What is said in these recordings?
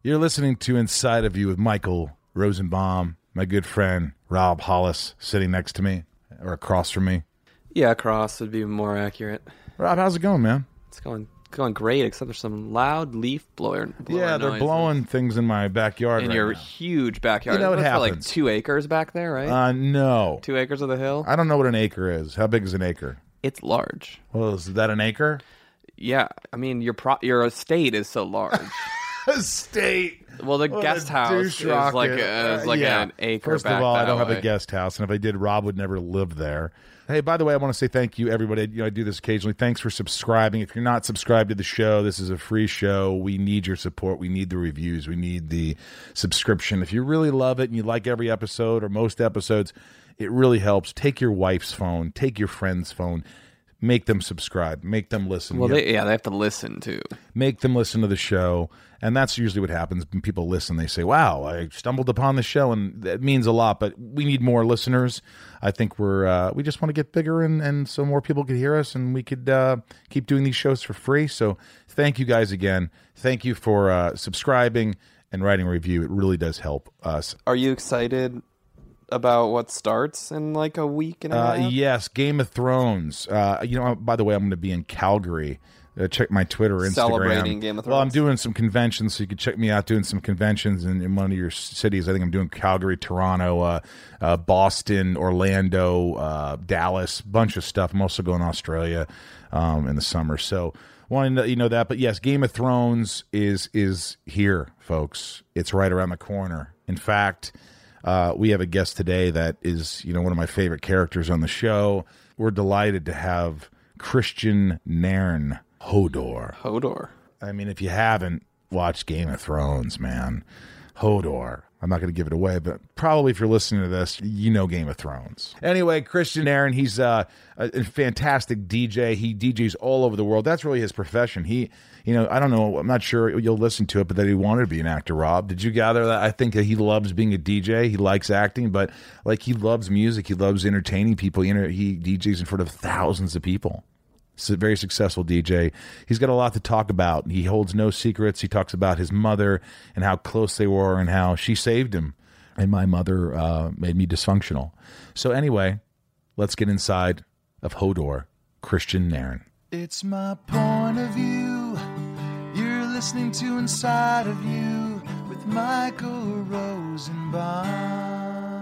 You're listening to Inside of You with Michael Rosenbaum, my good friend Rob Hollis sitting next to me or across from me. Yeah, across would be more accurate. Rob, how's it going, man? It's going great, except there's some loud leaf blower Yeah, they're noises blowing things in my backyard in right your now. Huge backyard. You know what That's happens. like 2 acres back there, right? No. 2 acres of the hill? I don't know what an acre is. How big is an acre? It's large. Well, is that an acre? Yeah, I mean, your estate is so large. Estate. Well, the guest house is like an acre. First back of all, that I don't have way. a guest house, and if I did, Rob would never live there. Hey, by the way, I want to say thank you, everybody. I do this occasionally. Thanks for subscribing. If you're not subscribed to the show, this is a free show. We need your support. We need the reviews. We need the subscription. If you really love it and you like every episode or most episodes, it really helps. Take your wife's phone. Take your friend's phone. Make them subscribe. Make them listen. Well, they have to listen too. Make them listen to the show. And that's usually what happens when people listen. They say, wow, I stumbled upon the show, and that means a lot. But we need more listeners. I think we just want to get bigger, and so more people could hear us, and we could keep doing these shows for free. So thank you guys again. Thank you for subscribing and writing a review. It really does help us. Are you excited about what starts in like a week and a half? Yes, Game of Thrones. By the way, I'm going to be in Calgary. Check my Twitter, Instagram. Celebrating Game of Thrones. Well, I'm doing some conventions, so you can check me out doing some conventions in one of your cities. I think I'm doing Calgary, Toronto, Boston, Orlando, Dallas, bunch of stuff. I'm also going to Australia in the summer. So wanting to let you know that. But yes, Game of Thrones is here, folks. It's right around the corner. In fact, we have a guest today that is one of my favorite characters on the show. We're delighted to have Christian Nairn. Hodor. I mean, if you haven't watched Game of Thrones, man, Hodor. I'm not going to give it away, but probably if you're listening to this, you know Game of Thrones. Anyway, Christian Nairn, he's a fantastic DJ. He DJs all over the world. That's really his profession. He, I don't know, I'm not sure you'll listen to it, but that he wanted to be an actor, Rob. Did you gather that? I think that he loves being a DJ. He likes acting, but he loves music. He loves entertaining people. He DJs in front of thousands of people. He's a very successful DJ. He's got a lot to talk about. He holds no secrets. He talks about his mother and how close they were and how she saved him. And my mother made me dysfunctional. So anyway, let's get inside of Hodor, Christian Nairn. It's my point of view. You're listening to Inside of You with Michael Rosenbaum.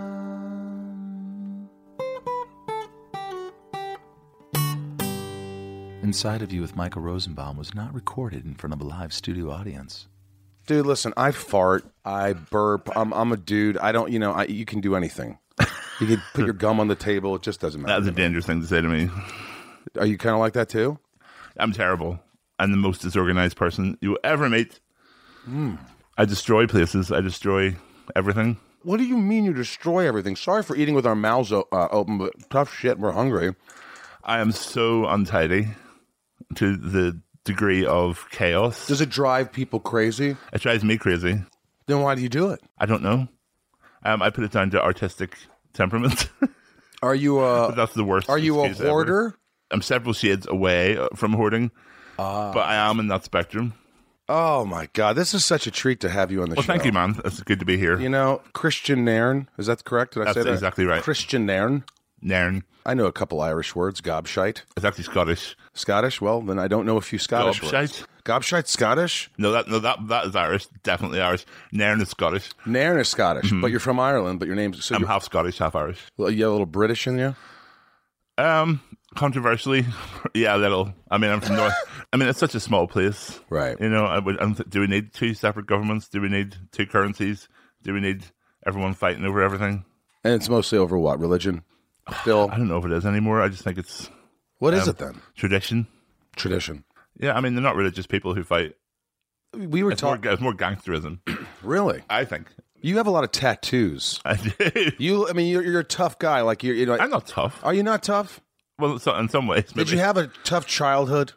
Inside of You with Michael Rosenbaum was not recorded in front of a live studio audience. Dude, listen, I fart, I burp, I'm a dude. I don't, you can do anything. You can put your gum on the table, it just doesn't matter. That's a dangerous thing to say to me. Are you kind of like that too? I'm terrible. I'm the most disorganized person you will ever meet. I destroy places. I destroy everything. What do you mean you destroy everything? Sorry for eating with our mouths open, but tough shit, we're hungry. I am so untidy to the degree of chaos. Does it drive people crazy? It drives me crazy. Then why do you do it? I don't know. I put it down to artistic temperament. Are you that's the worst. Are you a excuse hoarder? Ever. I'm several shades away from hoarding, but I am in that spectrum. Oh my God, this is such a treat to have you on the show. Well, thank you, man. It's good to be here. Christian Nairn, is that correct? Did I say that? That's exactly right. Christian Nairn. Nairn. I know a couple Irish words. Gobshite. It's actually Scottish. Scottish? Well, then I don't know a few Scottish words. Gobshite? Gobshite Scottish? No, that is Irish. Definitely Irish. Nairn is Scottish. Nairn is Scottish, but you're from Ireland, but your name's... So I'm half Scottish, half Irish. Well, you have a little British in you? Controversially, yeah, a little. I mean, I'm from North. I mean, it's such a small place. Right. Do we need two separate governments? Do we need two currencies? Do we need everyone fighting over everything? And it's mostly over what? Religion? Still? I don't know if it is anymore. I just think it's... What is it then? Tradition. Tradition. Yeah, I mean, they're not religious people who fight. We were talking... It's more gangsterism. Really? I think. You have a lot of tattoos. I do. You're a tough guy. Like I'm not tough. Are you not tough? Well, in some ways. Maybe. Did you have a tough childhood?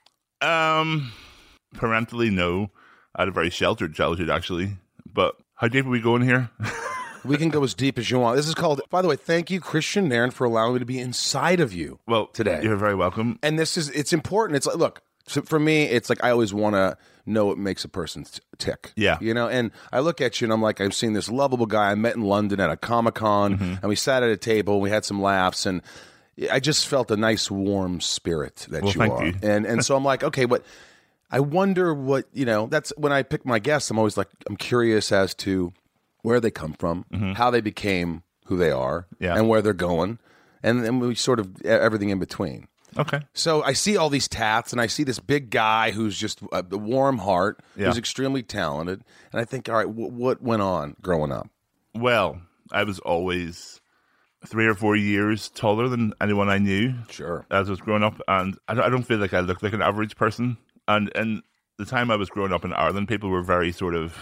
Parentally, no. I had a very sheltered childhood, actually. But how deep are we going here? We can go as deep as you want. This is called, by the way, thank you, Christian Nairn, for allowing me to be inside of you today. You're very welcome. And it's important. It's like, look, so for me, it's like I always want to know what makes a person tick. Yeah. You know, and I look at you and I'm like, I've seen this lovable guy I met in London at a Comic-Con, and we sat at a table and we had some laughs, and I just felt a nice warm spirit that you thank are. you. And so I'm like, okay, but I wonder what, you know, that's when I pick my guests, I'm always like, I'm curious as to where they come from, how they became who they are, and where they're going, and then we sort of everything in between. Okay. So I see all these tats, and I see this big guy who's just a warm heart, who's extremely talented, and I think, all right, what went on growing up? Well, I was always 3 or 4 years taller than anyone I knew. Sure. As I was growing up, and I don't feel like I looked like an average person. And the time I was growing up in Ireland, people were very sort of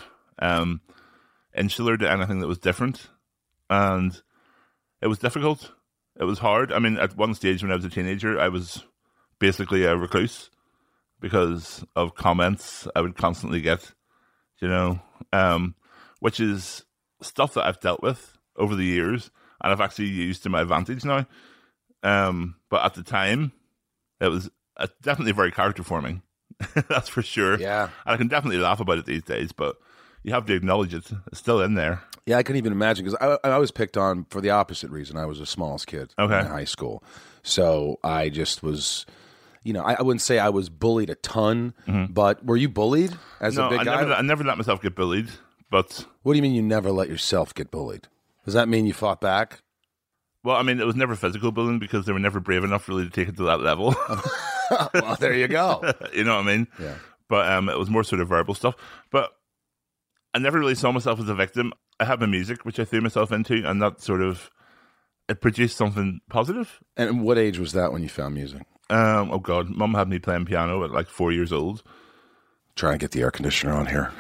insular to anything that was different, and it was difficult. It was hard. I mean, at one stage when I was a teenager, I was basically a recluse because of comments I would constantly get, you know, which is stuff that I've dealt with over the years and I've actually used to my advantage now. But at the time, it was definitely very character forming. That's for sure. Yeah. And I can definitely laugh about it these days, but you have to acknowledge it. It's still in there. Yeah, I couldn't even imagine because I was picked on for the opposite reason. I was the smallest kid in high school. So I just was, you know, I wouldn't say I was bullied a ton, but were you bullied as a big guy? I never let myself get bullied, but... What do you mean you never let yourself get bullied? Does that mean you fought back? Well, I mean, it was never physical bullying because they were never brave enough really to take it to that level. Well, there you go. You know what I mean? Yeah. But it was more sort of verbal stuff. But I never really saw myself as a victim. I had my music, which I threw myself into, and that sort of, it produced something positive. And what age was that when you found music? Oh, God. Mum had me playing piano at like 4 years old. Try and get the air conditioner on here.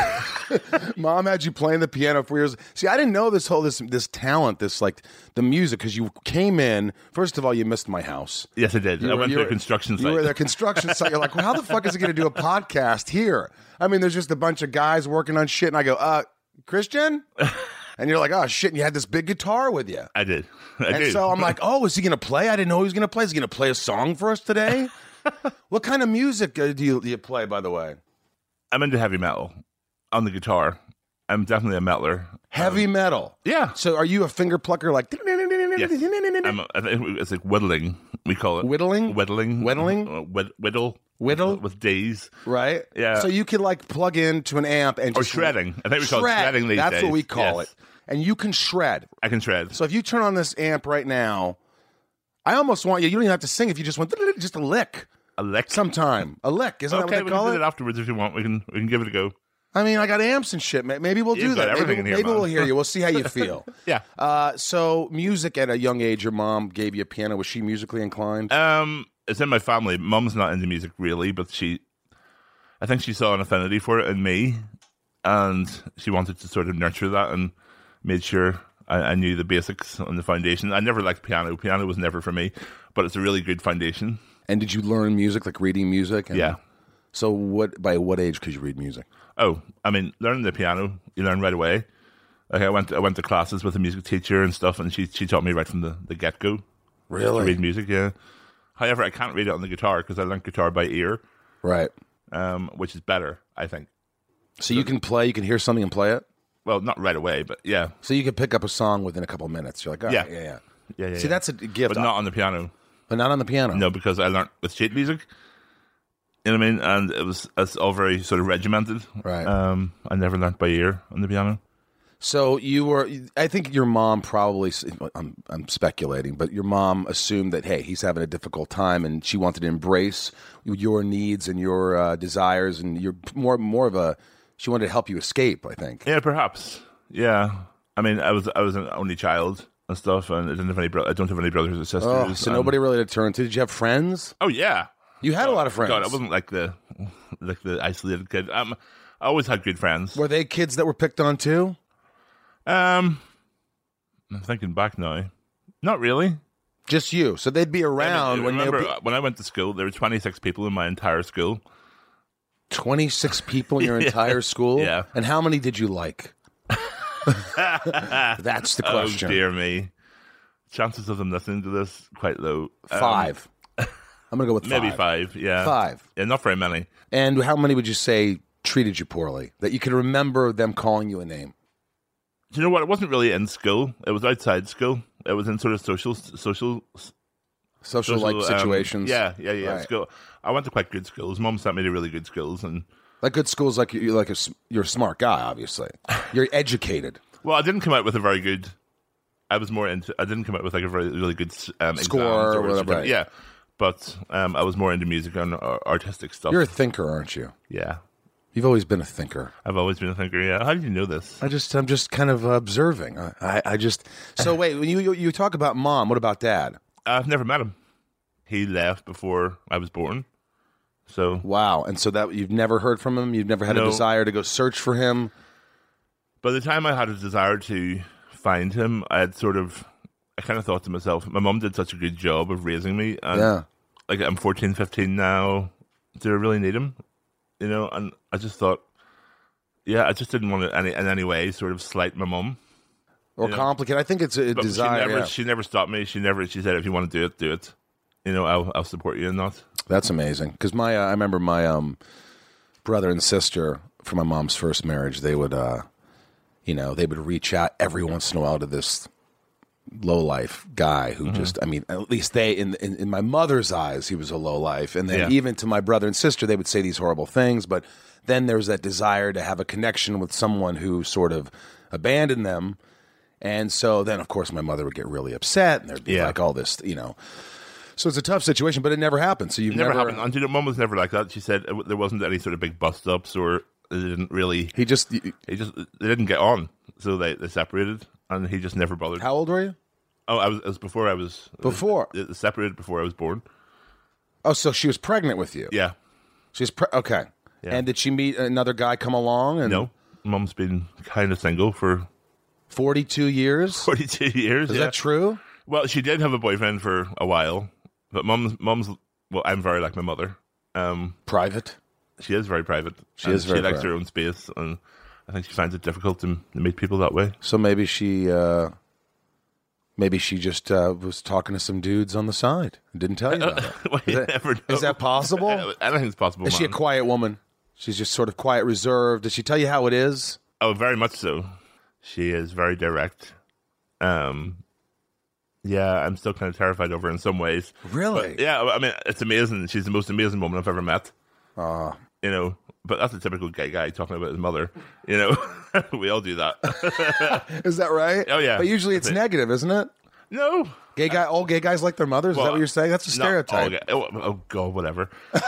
Mom had you playing the piano for years. See, I didn't know this talent, this like the music, because you came in. First of all, you missed my house. Yes, I did. I went to a construction site. You were at a construction site. You're like, well, how the fuck is he going to do a podcast here? I mean, there's just a bunch of guys working on shit, and I go, Christian? And you're like, oh shit! And you had this big guitar with you. I did. So I'm like, oh, is he going to play? I didn't know he was going to play. Is he going to play a song for us today? What kind of music do you play, by the way? I'm into heavy metal on the guitar. I'm definitely a metaler. Heavy metal. Yeah. So are you a finger plucker like? Yes. I think it's like whittling. We call it Whittling. Whittling. Whittle. Whittle with D's. Right. Yeah. So you could like plug into an amp and Or just shredding. I think we call it shredding these That's days. what we call Yes. it. And you can shred. I can shred. So if you turn on this amp right now, I almost want you. You don't even have to sing if you just went just a lick. A lick. Sometime a lick. Isn't that Okay, what we they call can do it? it afterwards if you want. We can give it a go. I mean, I got amps and shit. Maybe we'll do You've got that. everything in here, Maybe man. we'll hear you. We'll see how you feel. Yeah. So music at a young age. Your mom gave you a piano. Was she musically inclined? It's in my family. Mum's not into music really, but I think she saw an affinity for it in me, and she wanted to sort of nurture that and made sure I knew the basics and the foundation. I never liked piano. Piano was never for me, but it's a really good foundation. And did you learn music, like reading music? Yeah. So by what age could you read music? Oh, I mean, learning the piano, you learn right away. Like I went to classes with a music teacher and stuff, and she taught me right from the get-go to Really? read music, yeah. However, I can't read it on the guitar because I learned guitar by ear, Right. which is better, I think. So you can play, you can hear something and play it? Well, not right away, but yeah. So you can pick up a song within a couple of minutes. You're like, oh, Yeah. yeah. See, that's a gift. But not on the piano. But not on the piano. No, because I learned with sheet music. You know what I mean? And it's all very sort of regimented. Right. I never learned by ear on the piano. So I think your mom probably, I'm speculating, but your mom assumed that, hey, he's having a difficult time, and she wanted to embrace your needs and your desires, and you're more of a, she wanted to help you escape, I think. Yeah, perhaps. Yeah. I mean, I was an only child and stuff, and I don't have any brothers or sisters. Oh, so nobody really to turn to. Did you have friends? Oh yeah, You had a lot of friends. God, I wasn't like the isolated kid. I always had good friends. Were they kids that were picked on too? I'm thinking back now. Not really. Just you. So they'd be around when When I went to school, there were 26 people in my entire school. 26 people in your entire school? Yeah. And how many did you like? That's the question. Oh, dear me. Chances of them listening to this, quite low. 5. I'm going to go with Maybe 5, yeah. 5. Yeah, not very many. And how many would you say treated you poorly? That you can remember them calling you a name? Do you know what? It wasn't really in school. It was outside school. It was in sort of social Social situations? Yeah. Right. School. I went to quite good schools. Mum sent me to really good schools, and Like good schools, like you're a smart guy, obviously. You're educated. well, I didn't come out with a very good. I didn't come out with like a really good Score exams or whatever, right. Yeah, but I was more into music and artistic stuff. You're a thinker, aren't you? Yeah, You've always been a thinker. I've always been a thinker. Yeah, how did you know this? I'm just kind of observing. I just so wait. When you talk about mom, what about dad? I've never met him. He left before I was born. So Wow, and so that you've never heard from him. You've never had a No. desire to go search for him. by the time I had a desire to find him, I kind of thought to myself, my mum did such a good job of raising me. And Yeah. like I'm 14, 15 now. Do I really need him? You know, and I just thought, yeah, I just didn't want to in any way sort of slight my mum. Or Yeah. complicate. I think it's a But desire. she never stopped me. She said, if you want to do it, do it. You know, I'll support you in that. That's amazing. Because I remember my brother and sister from my mom's first marriage. They would, they would reach out every once in a while to this low life guy who just, I mean, at least in my mother's eyes, he was a low life. And then Yeah. even to my brother and sister, they would say these horrible things. But then there's that desire to have a connection with someone who sort of abandoned them. And so then, of course, my mother would get really upset, and there'd be Yeah. like all this, So it's a tough situation, but it never happened. So you've It never happened. And you know, mum was never like that. She said there wasn't any sort of big bust ups, or they didn't really. He just. They didn't get on, so they separated, and he just never bothered. How old were you? Oh, it was before I was Before? They separated before I was born. Oh, so she was pregnant with you. Yeah, She's okay. Yeah. And did she meet another guy come along? And no, mum's been kind of single for 42 years. 42 years. Is yeah. that true? Well, she did have a boyfriend for a while, but mum's. Well, I'm very like my mother. Private. She is very private. She is very She likes private. her own space, and I think she finds it difficult to meet people that way. So maybe she just was talking to some dudes on the side and didn't tell you about it. Well, you never know. Is that possible? Anything's possible. Is she a man. quiet woman? She's just sort of quiet, reserved. Does she tell you how it is? Oh, very much so. She is very direct. Yeah, I'm still kind of terrified over her in some ways. Really? But, yeah, I mean, it's amazing. She's the most amazing woman I've ever met. You know, but that's a typical gay guy talking about his mother. You know, we all do that. Is that right? Oh, yeah. But usually it's negative, isn't it? No. All gay guys like their mothers? Is that what you're saying? That's a stereotype. Oh, God, whatever.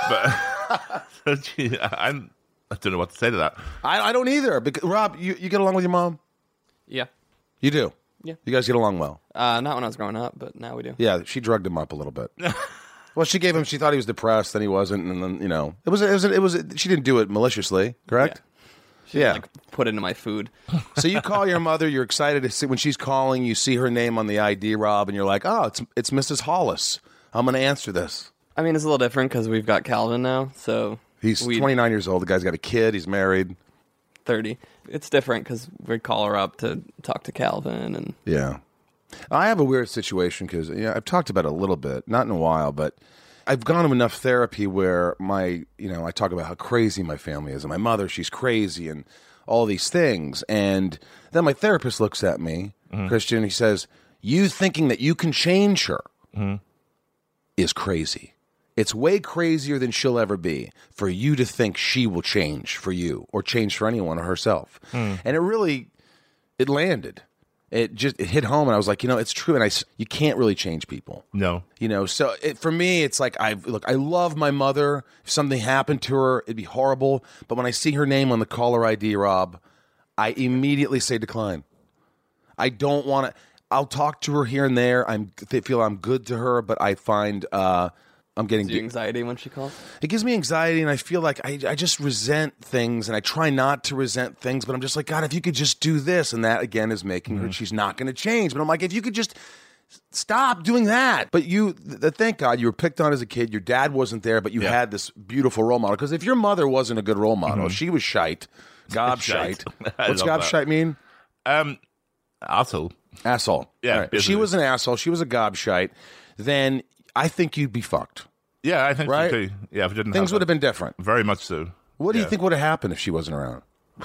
But gee, I don't know what to say to that. I don't either. Because, Rob, you get along with your mom? Yeah. You do? Yeah. You guys get along well? Not when I was growing up, but now we do. Yeah, she drugged him up a little bit. Well, she thought he was depressed, then he wasn't, and then, it was, she didn't do it maliciously, correct? Yeah. Like, put it into my food. So you call your mother, you're excited to see, when she's calling, you see her name on the ID, Rob, and you're like, oh, it's Mrs. Hollis. I'm going to answer this. I mean, it's a little different because we've got Calvin now, so He's 29 years old. The guy's got a kid. He's married. 30. It's different because we call her up to talk to Calvin, and Yeah. I have a weird situation because I've talked about it a little bit, not in a while, but I've gone to enough therapy where I talk about how crazy my family is, and my mother, she's crazy, and all these things. And then my therapist looks at me, Christian, and he says, you thinking that you can change her is crazy. It's way crazier than she'll ever be for you to think she will change for you or change for anyone or herself. And it landed. It hit home, and I was like, it's true, and you can't really change people. No. So for me, it's like I love my mother. If something happened to her, it'd be horrible. But when I see her name on the caller ID, Rob, I immediately say decline. I don't want to. I'll talk to her here and there. I feel I'm good to her, but I find I'm getting do you anxiety when she calls? It gives me anxiety, and I feel like I just resent things, and I try not to resent things, but I'm just like, God, if you could just do this, and that, again, is making her, she's not going to change. But I'm like, if you could just stop doing that. But thank God, you were picked on as a kid. Your dad wasn't there, but you had this beautiful role model. Because if your mother wasn't a good role model, she was shite. Gobshite. What's gobshite mean? Asshole. Asshole. Yeah, All right. If she was an asshole, she was a gobshite, then I think you'd be fucked. Yeah, I think Right? so too. Yeah, if it didn't Things have would have been different. very much so. What do you Yeah. think would have happened if she wasn't around?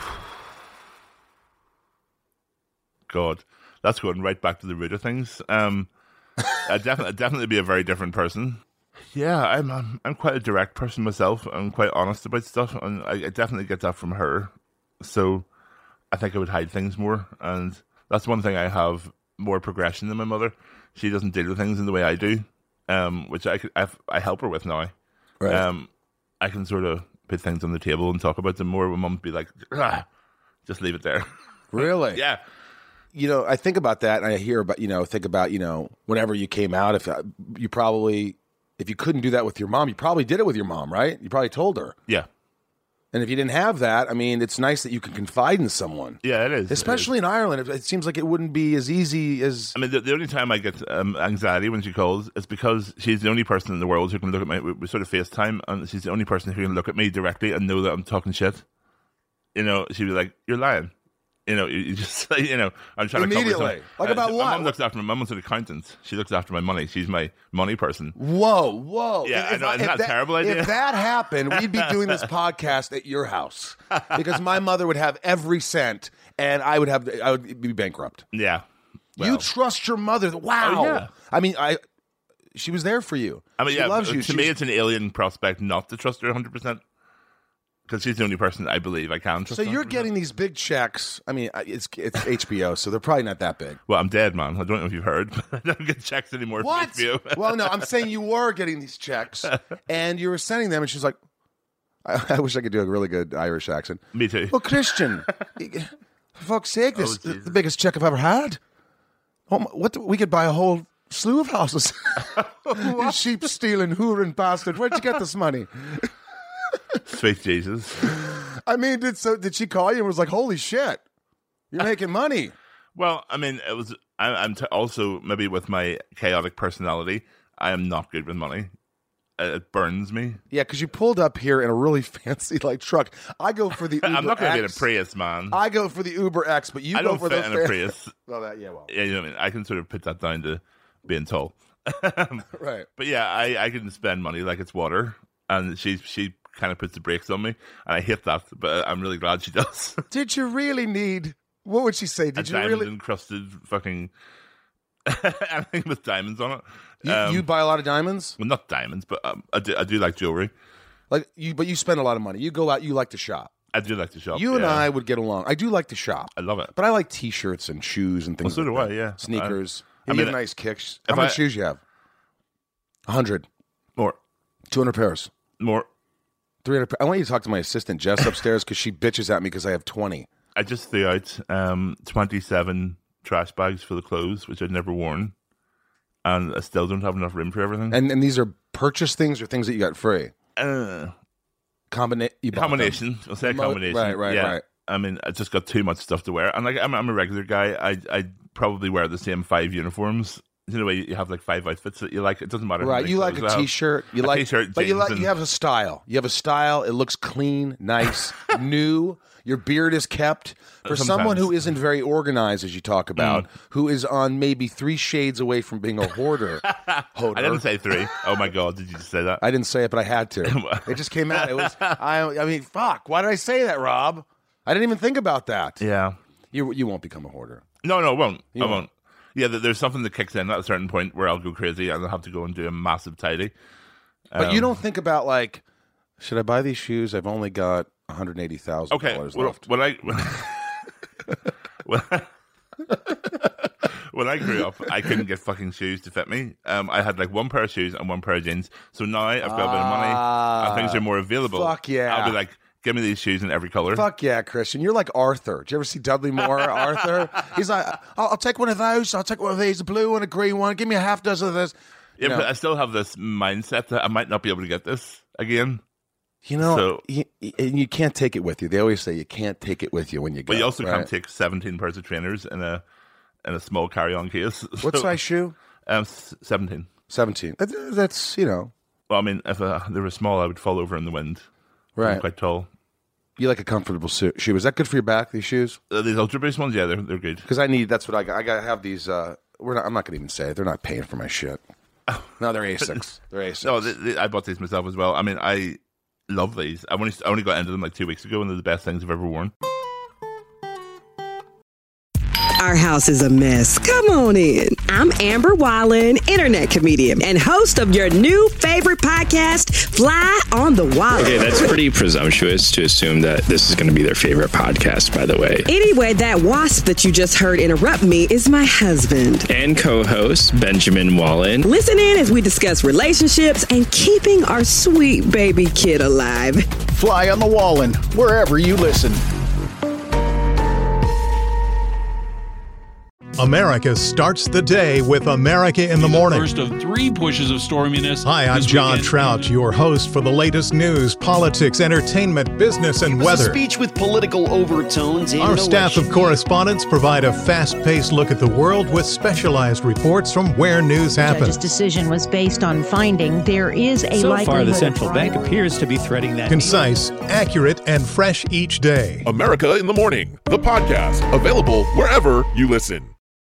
God, that's going right back to the root of things. I'd definitely be a very different person. Yeah, I'm quite a direct person myself. I'm quite honest about stuff, and I definitely get that from her. So I think I would hide things more, and that's one thing I have more progression than my mother. She doesn't deal with things in the way I do, which I help her with now. Right. I can sort of put things on the table and talk about them more. When Mum'd be like, just leave it there. Really? Yeah. You know, I think about that, and I hear about, think about, whenever you came out, if you couldn't do that with your mom, you probably did it with your mom, right? You probably told her. Yeah. And if you didn't have that, I mean, it's nice that you can confide in someone. Yeah, it is. Especially in Ireland. It seems like it wouldn't be as easy as... I mean, the only time I get anxiety when she calls is because she's the only person in the world who can look at we sort of FaceTime, and she's the only person who can look at me directly and know that I'm talking shit. She'd be like, "You're lying." You just, I'm trying to Immediately. cover something. Like about My what? mum looks after my mum's an accountant. She looks after my money. She's my money person. Whoa. Yeah, I know. Isn't that a terrible idea? If that happened, we'd be doing this podcast at your house. Because my mother would have every cent, and I would be bankrupt. Yeah. You trust your mother. Wow. Oh, yeah. I mean, she was there for you. I mean, she yeah, loves you. to me, it's an alien prospect not to trust her 100%. Because she's the only person I believe I can trust. So you're 100%. getting these big checks. I mean, it's HBO, so they're probably not that big. Well, I'm dead, man. I don't know if you've heard, but I don't get checks anymore. What? From HBO. Well, no, I'm saying you were getting these checks, and you were sending them, and she's like, I wish I could do a really good Irish accent. Me too. Well, Christian, for fuck's sake, this is Jesus. the biggest check I've ever had. We could buy a whole slew of houses. You sheep-stealing, hooring bastard. Where'd you get this money? Sweet Jesus. I mean, did she call you and was like, holy shit, you're making money? Well, I mean, it was. I'm also maybe with my chaotic personality, I am not good with money. It burns me. Yeah, because you pulled up here in a really fancy truck. I go for the Uber I'm not going to X. get a Prius, man. I go for the Uber X, but you I go don't for fit the in a Prius. Well, Yeah, you know what I mean. I can sort of put that down to being tall. Right. But yeah, I can spend money like it's water, and she kind of puts the brakes on me, and I hate that. But I'm really glad she does. Did you really need? What would she say? A Did you diamond really? encrusted fucking anything with diamonds on it. You buy a lot of diamonds, Well, not diamonds, but I do like jewelry. but you spend a lot of money. You go out. You like to shop. I do like to shop. You and yeah. I would get along. I do like to shop. I love it. But I like T-shirts and shoes and things. Well, so like do that. I, yeah. Sneakers. I You mean, have nice kicks. if How many I- shoes you have? 100, More. 200 pairs, 300. I want you to talk to my assistant Jess upstairs because she bitches at me because I have 20. I just threw out 27 trash bags for the clothes, which I'd never worn, and I still don't have enough room for everything. And these are purchase things or things that you got free. Uh, Combination. I'll say a combination. Right. Yeah. I mean, I just got too much stuff to wear, and like I'm a regular guy. I probably wear the same 5 uniforms. You know, you have like 5 outfits that you like. It doesn't matter. how Right, many you like clothes a I have. T-shirt. You A like, T-shirt, but you jeans, like. and- You have a style. You have a style. It looks clean, nice, new. Your beard is kept. For someone Sometimes. who isn't very organized, as you talk about, who is on maybe 3 shades away from being a hoarder. I didn't say 3. Oh my god, did you just say that? I didn't say it, but I had to. It just came out. It was. I mean, fuck. Why did I say that, Rob? I didn't even think about that. Yeah. You won't become a hoarder. No, I won't. I won't. won't. Yeah, there's something that kicks in at a certain point where I'll go crazy and I'll have to go and do a massive tidy. But you don't think about like, should I buy these shoes? I've only got $180,000 Okay, left. when I when I grew up, I couldn't get fucking shoes to fit me. I had like 1 pair of shoes and 1 pair of jeans. So now I've got a bit of money and things are more available. Fuck yeah. I'll be like, give me these shoes in every color. Fuck yeah, Christian. You're like Arthur. Did you ever see Dudley Moore, Arthur? He's like, I'll take one of those. I'll take one of these, a blue one, a green one. Give me a half dozen of this. Yeah, You but know, I still have this mindset that I might not be able to get this again. and you can't take it with you. They always say you can't take it with you when you go. But you also right? can't take 17 pairs of trainers in a small carry-on case. What size shoe? 17. 17. That's, Well, I mean, if they were small, I would fall over in the wind. I'm right. quite tall. You like a comfortable shoe. Is that good for your back, these shoes? These Ultra Boost ones, yeah, they're good. Because that's what I got. I got to have these. I'm not going to even say it. They're not paying for my shit. No, they're Asics. They're Asics. No, I bought these myself as well. I mean, I love these. I only got into them like 2 weeks ago, and they're the best things I've ever worn. Our house is a mess. Come on in. I'm Amber Wallen, internet comedian and host of your new favorite podcast, Fly on the Wallen. Okay, that's pretty presumptuous to assume that this is going to be their favorite podcast, by the way. Anyway, that wasp that you just heard interrupt me is my husband. And co-host, Benjamin Wallen. Listen in as we discuss relationships and keeping our sweet baby kid alive. Fly on the Wallen, wherever you listen. America starts the day with America in the Morning. First of 3 pushes of storminess. Hi, I'm John Trout, your host for the latest news, politics, entertainment, business, and weather. A speech with political overtones. Our staff of correspondents provide a fast-paced look at the world with specialized reports from where news The happens. judge's decision was based on finding there is a So likelihood far, the of central fraud. bank appears to be threading that. Concise, accurate, and fresh each day. America in the Morning, the podcast, available wherever you listen.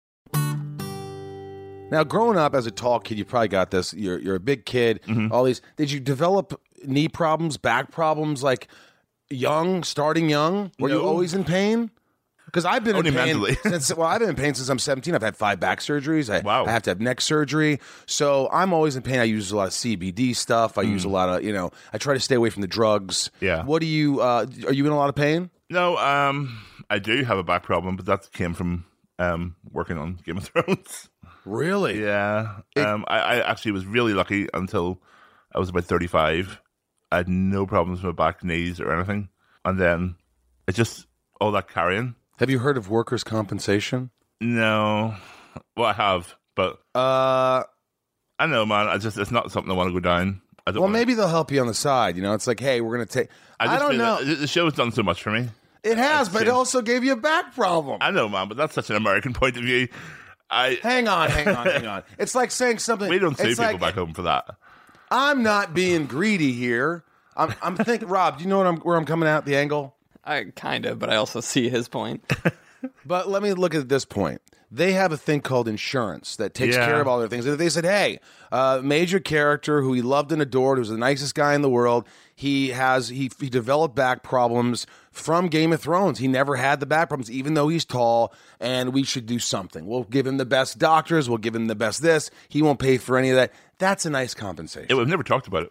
Now, growing up as a tall kid, you probably got this. You're a big kid. Mm-hmm. All these. Did you develop knee problems, back problems, like starting young? Were you No. always in pain? Because I've been Only in pain mentally. I've been in pain since I'm 17. I've had 5 back surgeries. Wow. I have to have neck surgery. So I'm always in pain. I use a lot of CBD stuff. I use a lot of, I try to stay away from the drugs. Yeah. What do you, are you in a lot of pain? No, I do have a back problem, but that came from working on Game of Thrones. Really? Yeah. I actually was really lucky until I was about 35. I had no problems with my back, knees, or anything. And then it just, all that carrying. Have you heard of workers' compensation? No. Well, I have, but I know, man. It's not something I want to go down. I don't Well, wanna- maybe they'll help you on the side. It's like, hey, we're going to take. I just don't feel know. that the show's done so much for me. It has, but it shame. also gave you a back problem. I know, man, but that's such an American point of view. Hang on. It's like saying something. We don't sue it's people like, back home for that. I'm not being greedy here. I'm thinking, Rob, do you know where I'm coming at, the angle? I kind of, but I also see his point. But let me look at this point. They have a thing called insurance that takes Yeah. care of all their things. They said, hey, major character who he loved and adored, who's the nicest guy in the world, he developed back problems from Game of Thrones. He never had the back problems, even though he's tall, and we should do something. We'll give him the best doctors. We'll give him the best this. He won't pay for any of that. That's a nice compensation. Yeah, we've never talked about it.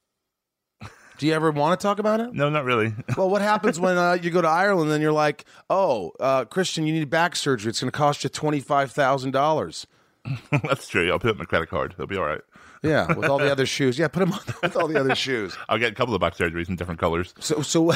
Do you ever want to talk about it? No, not really. Well, what happens when you go to Ireland and you're like, Christian, you need back surgery. It's going to cost you $25,000. That's true. I'll put it in my credit card. It'll be all right. Yeah, with all the other shoes. Yeah, put them on with all the other shoes. I'll get a couple of back surgeries in different colors. So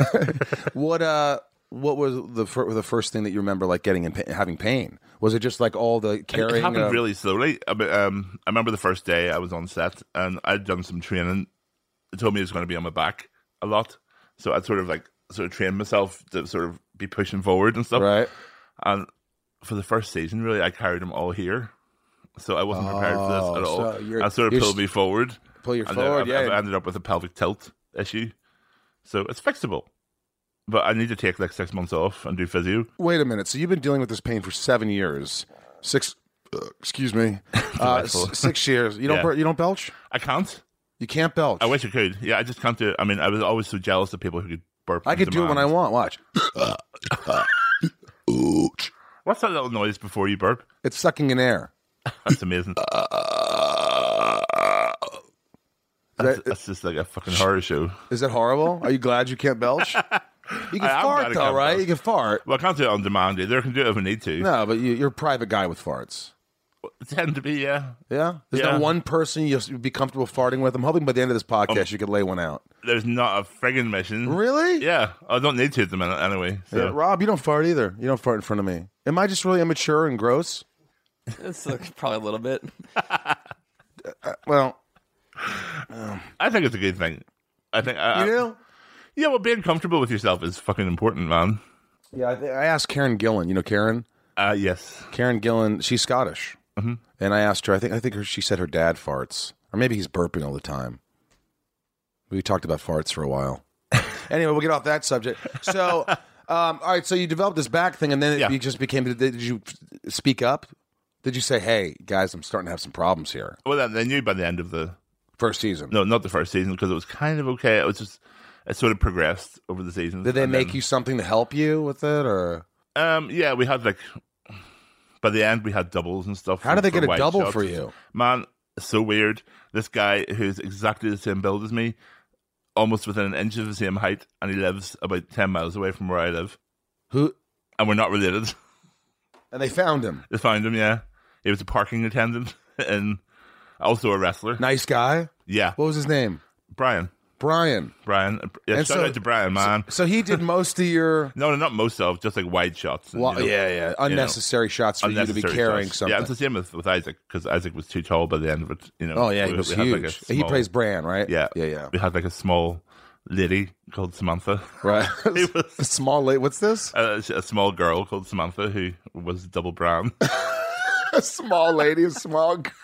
what was the first thing that you remember, like getting having pain? Was it just like all the carrying? It happened really slowly. I remember the first day I was on set and I'd done some training. It told me it was going to be on my back a lot, so I'd sort of trained myself to sort of be pushing forward and stuff. Right. And for the first season, really, I carried them all here, so I wasn't prepared for this at all. So I sort of pulled me forward. Pull you and forward, then yeah. I ended up with a pelvic tilt issue, so it's fixable. But I need to take like 6 months off and do physio. Wait a minute. So you've been dealing with this pain for 7 years. 6. Excuse me. 6 years. You don't. You don't belch. I can't. You can't belch. I wish I could. Yeah, I just can't do it. I mean, I was always so jealous of people who could burp. I could do it when I want. Watch. What's that little noise before you burp? It's sucking in air. That's amazing. That's just like a fucking horror show. Is that horrible? Are you glad you can't belch? You can fart though, right? You can fart. Well, I can't do it on demand either. I can do it if I need to. No, but you're a private guy with farts. Tend to be, yeah. Yeah? There's not one person you'll be comfortable farting with? I'm hoping by the end of this podcast you could lay one out. There's not a friggin' mission. Really? Yeah. I don't need to at the minute anyway. So. Yeah, Rob, you don't fart either. You don't fart in front of me. Am I just really immature and gross? It's probably a little bit. Well, I think it's a good thing. I think you do? Yeah, well, being comfortable with yourself is fucking important, man. Yeah, I asked Karen Gillan. You know Karen? Yes. Karen Gillan. She's Scottish, and I asked her. I think she said her dad farts, or maybe he's burping all the time. We talked about farts for a while. Anyway, we'll get off that subject. So, all right. So you developed this back thing, and then you just became. Did you speak up? Did you say, hey, guys, I'm starting to have some problems here? Well, they knew by the end of the first season. No, not the first season, because it was kind of okay. It was just, it sort of progressed over the seasons. Did they make you something to help you with it, or? Yeah, we had by the end we had doubles and stuff. How did they get a wide double shots. for you? Man, it's so weird. This guy who's exactly the same build as me, almost within an inch of the same height, and he lives about 10 miles away from where I live. Who? And we're not related. And they found him. They found him, yeah. He was a parking attendant and also a wrestler. Nice guy? Yeah. What was his name? Brian. Brian. Yeah, shout out to Brian, man. So he did most of your... No, not most of, just like wide shots. And, well, unnecessary shots for you to be carrying something. Yeah, it's the same with Isaac, because Isaac was too tall by the end of it. Oh, yeah, he was huge. He plays Bran, right? Yeah. Yeah. We had like a small lady called Samantha. Right. A small lady. What's this? A small girl called Samantha who was double Bran. A small lady, a small girl.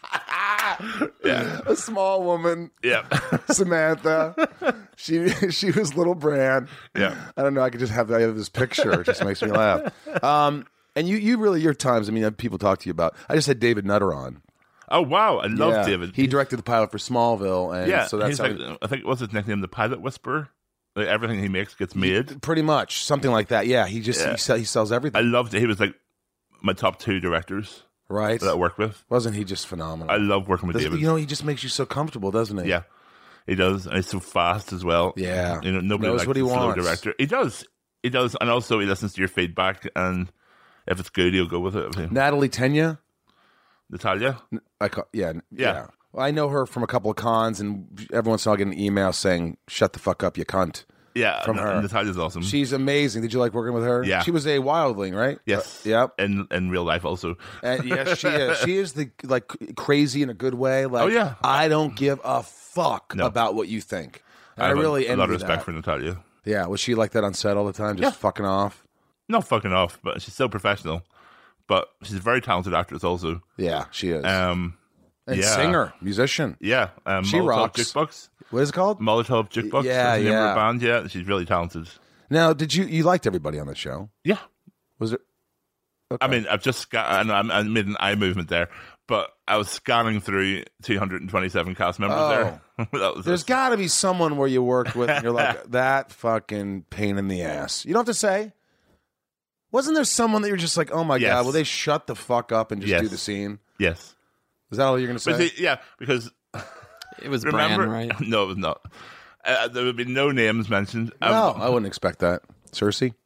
Yeah. A small woman. Yeah. Samantha. She was little Bran. Yeah. I don't know. I could just have this picture. It just makes me laugh. And you really, your times, I mean, people talk to you about. I just had David Nutter on. Oh, wow. I love David. He directed the pilot for Smallville. And so that's how I think, what's his nickname? The Pilot Whisperer? Like everything he makes gets made. Pretty much. Something like that. Yeah. He sells everything. I loved it. He was like my top 2 directors. Right. That I worked with. Wasn't he just phenomenal? I love working with David. You know, he just makes you so comfortable, doesn't he? Yeah. He does. And he's so fast as well. Yeah. You know, nobody knows likes what he a slow wants. director. He does. And also he listens to your feedback, and if it's good, he'll go with it. Natalie Tenya? Natalia? Yeah. Well, I know her from a couple of cons, and every once in a while I get an email saying, shut the fuck up, you cunt. Yeah, from her. Natalia's awesome. She's amazing. Did you like working with her? Yeah. She was a wildling, right? Yes. Yep. In real life also. And yes, she is. She is crazy in a good way. Like, oh, yeah. I don't give a fuck about what you think. And I really envy a lot of respect that. for Natalia. Yeah. Was she like that on set all the time? Just fucking off? Not fucking off, but she's still professional. But she's a very talented actress also. Yeah, she is. And singer, musician. Yeah. She Molotov rocks. Jukebox. What is it called? Molotov Jukebox. Yeah, That's the name of her band. Yeah, she's really talented. Now, did you liked everybody on the show? Yeah. Was it? Okay. I mean, I've just I made an eye movement there, but I was scanning through 227 cast members there. There's got to be someone where you worked with and you're like, that fucking pain in the ass. You don't have to say. Wasn't there someone that you're just like, oh my God, will they shut the fuck up and just do the scene? Yes. Is that all you're going to say? Yeah, because... It was Bran, right? No, it was not. There would be no names mentioned. No, I wouldn't expect that. Cersei?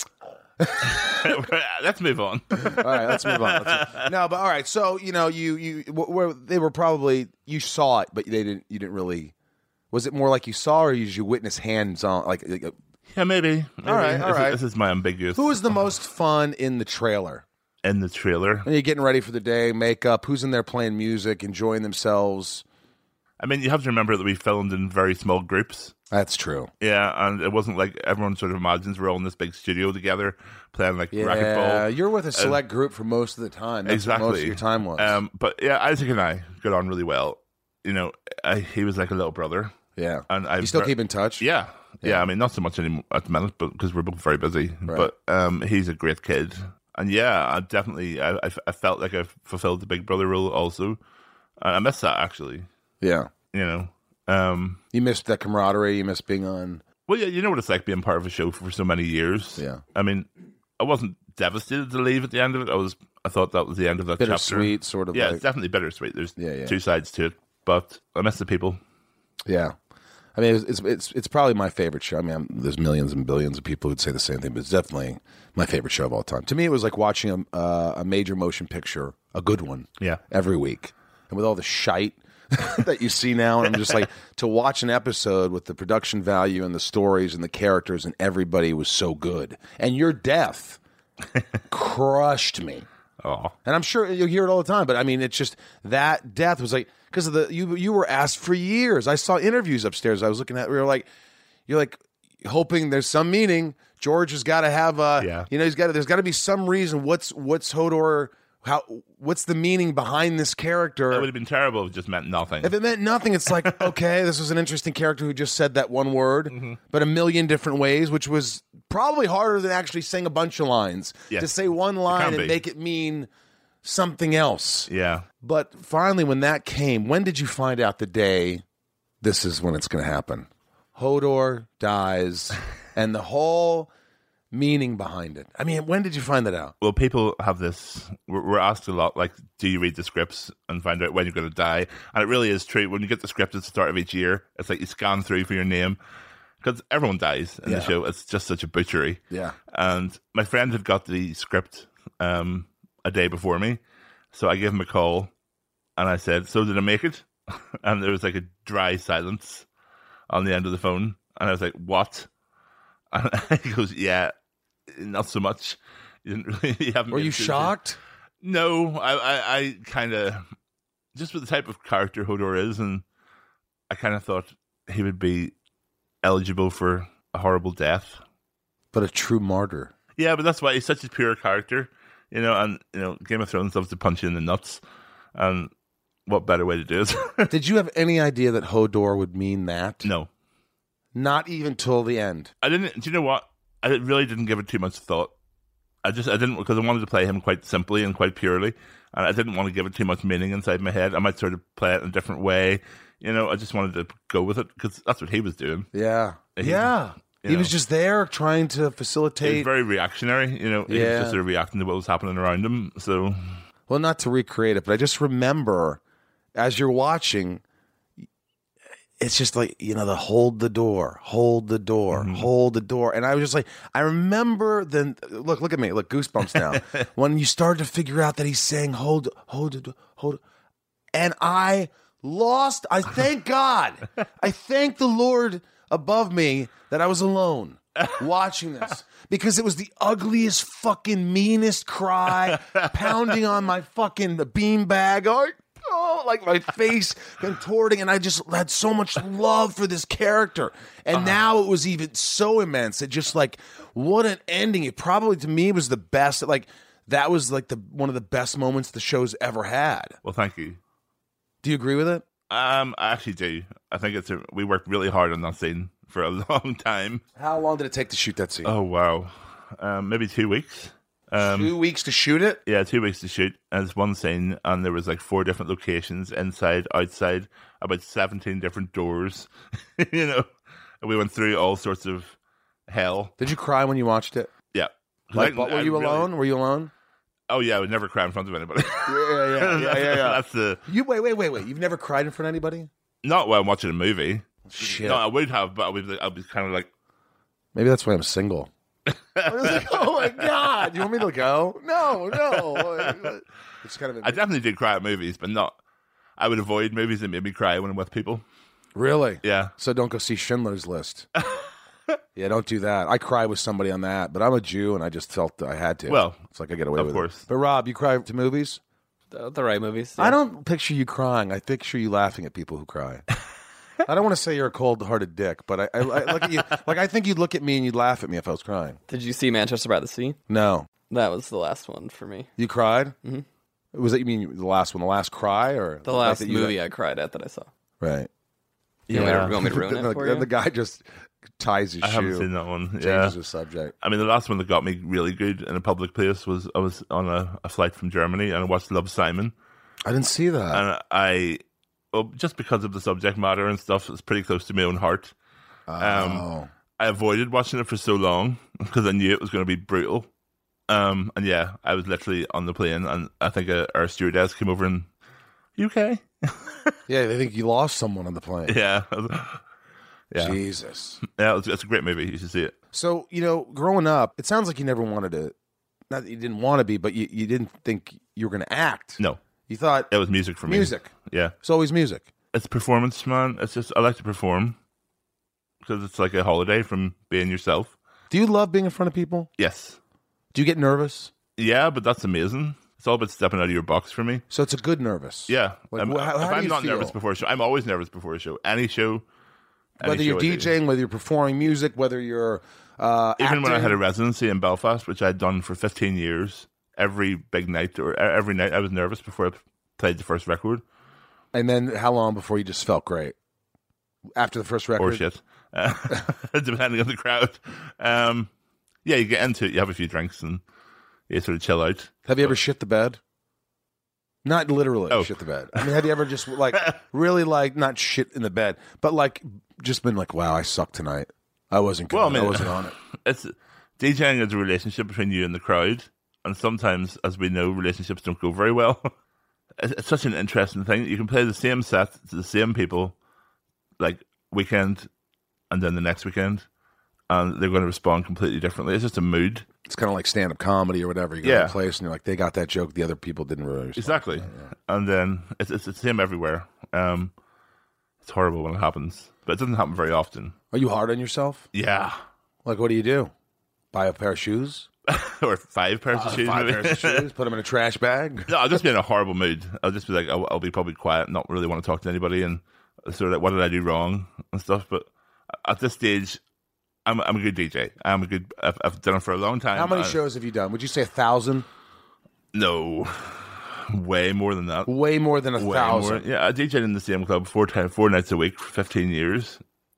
Let's move on. All right, let's move on. No, but all right. So they were probably you saw it, but you didn't really. Was it more like you saw, or did you witness hands on? Yeah, maybe. All right. This is my ambiguous. Who was the most fun in the trailer? In the trailer, when you're getting ready for the day, makeup. Who's in there playing music, enjoying themselves? I mean, you have to remember that we filmed in very small groups. That's true. Yeah, and it wasn't like everyone sort of imagines we're all in this big studio together playing like racquetball. Yeah, you're with a select group for most of the time. That's exactly. what most of your time was. But yeah, Isaac and I got on really well. You know, he was like a little brother. Yeah. And you still keep in touch? Yeah. I mean, not so much anymore at the minute, but because we're both very busy. Right. But he's a great kid. And yeah, I definitely, I felt like I fulfilled the big brother role also. And I miss that, actually. Yeah. You know. You missed that camaraderie. You missed being on. Well, yeah, you know what it's like being part of a show for so many years. Yeah. I mean, I wasn't devastated to leave at the end of it. I thought that was the end of that chapter. Bittersweet, sort of. Yeah, it's definitely bittersweet. There's two sides to it, but I miss the people. Yeah. I mean, it's probably my favorite show. I mean, there's millions and billions of people who'd say the same thing, but it's definitely my favorite show of all time. To me, it was like watching a major motion picture, a good one, every week. And with all the shite that you see now, and I'm just like, to watch an episode with the production value and the stories and the characters and everybody was so good. And your death crushed me. Oh. And I'm sure you'll hear it all the time, but I mean, it's just that death was like, because of you were asked for years. I saw interviews upstairs. I was looking at. You're like hoping there's some meaning. George has got to have there's got to be some reason. What's Hodor? What's the meaning behind this character? It would have been terrible if it just meant nothing. If it meant nothing, it's like, okay, this was an interesting character who just said that one word, but a million different ways, which was probably harder than actually saying a bunch of lines. Yes. To say one line and make it mean something else. Yeah. But finally, when that came, when did you find out the day this is when it's going to happen? Hodor dies and the whole meaning behind it. I mean, when did you find that out? Well, people have this. We're asked a lot, like, do you read the scripts and find out when you're going to die? And it really is true. When you get the script at the start of each year, it's like you scan through for your name because everyone dies in the show. It's just such a butchery. Yeah. And my friend had got the script a day before me, so I gave him a call and I said, "So did I make it?" And there was like a dry silence on the end of the phone, and I was like, "What?" And he goes, "Yeah, not so much. You didn't really, you haven't." Were you shocked? No, I kind of, just with the type of character Hodor is, and I kind of thought he would be eligible for a horrible death. But a true martyr. Yeah, but that's why he's such a pure character, you know, and, you know, Game of Thrones loves to punch you in the nuts, and what better way to do it? Did you have any idea that Hodor would mean that? No. Not even till the end. I didn't. Do you know what? I really didn't give it too much thought. I didn't, because I wanted to play him quite simply and quite purely, and I didn't want to give it too much meaning inside my head. I might sort of play it in a different way. You know, I just wanted to go with it because that's what he was doing. Yeah. He was just there trying to facilitate. He was very reactionary. You know, he was just sort of reacting to what was happening around him. So, well, not to recreate it, but I just remember as you're watching, it's just like, you know, the hold the door, hold the door, hold the door. And I was just like, I remember then, look at me, look, goosebumps now. When you started to figure out that he's saying, hold the door. And I thank God. I thank the Lord above me that I was alone watching this, because it was the ugliest, fucking meanest cry pounding on my fucking beanbag. Oh, like my face contorting, and I just had so much love for this character. And now it was even so immense. It just like, what an ending. It probably, to me, was the best. Like, that was like one of the best moments the show's ever had. Well, thank you. Do you agree with it? I actually do. I think we worked really hard on that scene for a long time. How long did it take to shoot that scene? Oh, wow. Maybe 2 weeks. 2 weeks to shoot it? Yeah, 2 weeks to shoot. And it's one scene, and there was like 4 different locations, inside, outside, about 17 different doors. You know, and we went through all sorts of hell. Did you cry when you watched it? Yeah. Like, were you alone? Were you alone? Oh yeah, I would never cry in front of anybody. Yeah. That's the. You wait. You've never cried in front of anybody? Not while I'm watching a movie. Shit. No, I would have, but I'll be kind of like. Maybe that's why I'm single. I was like, oh my God, you want me to go? No. It's kind of. I definitely did cry at movies, but not. I would avoid movies that made me cry when I'm with people. Really? Yeah. So don't go see Schindler's List. Yeah, don't do that. I cry with somebody on that, but I'm a Jew, and I just felt I had to. Well, it's like I get away with of course. it. But Rob, you cry to movies? The right movies. Yeah. I don't picture you crying. I picture you laughing at people who cry. I don't want to say you're a cold-hearted dick, but I look at you like I think you'd look at me and you'd laugh at me if I was crying. Did you see Manchester by the Sea? No. That was the last one for me. You cried? Mm-hmm. Was that, you mean the last one, the last cry, or the last movie I cried at that I saw? Right. You want me to ruin it for you? The guy just ties his shoe. I haven't seen that one. Changes the subject. I mean, the last one that got me really good in a public place was I was on a flight from Germany and I watched Love, Simon. I didn't see that. And just because of the subject matter and stuff, it's pretty close to my own heart. I avoided watching it for so long because I knew it was going to be brutal. And yeah, I was literally on the plane, and I think our stewardess came over and, "You okay?" Yeah, they think you lost someone on the plane. Yeah. Jesus. Yeah, it's a great movie. You should see it. So, you know, growing up, it sounds like you never wanted to, not that you didn't want to be, but you didn't think you were going to act. No. You thought it was music for me. Music. Yeah. It's always music. It's performance, man. It's just, I like to perform because it's like a holiday from being yourself. Do you love being in front of people? Yes. Do you get nervous? Yeah, but that's amazing. It's all about stepping out of your box for me. So it's a good nervous. Yeah. Like, if how I'm do you not feel? nervous before a show, I'm always nervous before a show. Any show. Whether you're DJing, whether you're performing music, whether you're even acting. when I had a residency in Belfast, which I'd done for 15 years, every big night or every night I was nervous before I played the first record. And then how long before you just felt great? After the first record? Or shit. Depending on the crowd. Yeah, you get into it, you have a few drinks and you sort of chill out. Have you ever shit the bed? Not literally shit the bed. I mean, have you ever just like really like not shit in the bed, but like just been like, wow, I suck tonight. I wasn't good. I wasn't on it. It's DJing is a relationship between you and the crowd, and sometimes, as we know, relationships don't go very well. It's such an interesting thing. You can play the same set to the same people, like weekend, and then the next weekend, and they're going to respond completely differently. It's just a mood. It's kind of like stand-up comedy or whatever. You go to a place and you're like, they got that joke. The other people didn't really respond. Exactly. Yeah. And then it's the same everywhere. It's horrible when it happens, but it doesn't happen very often. Are you hard on yourself? Yeah. Like, what do? Buy a pair of shoes? Or 5 pairs of shoes? 5 pairs of shoes? Put them in a trash bag? No, I'll just be in a horrible mood. I'll just be like, I'll be probably quiet, not really want to talk to anybody, and sort of like, what did I do wrong and stuff. But at this stage, I'm a good DJ. I've done it for a long time. How many shows have you done? Would you say 1,000? No, way more than that. Way more than 1,000. Yeah, I DJed in the same club 4 nights a week for 15 years.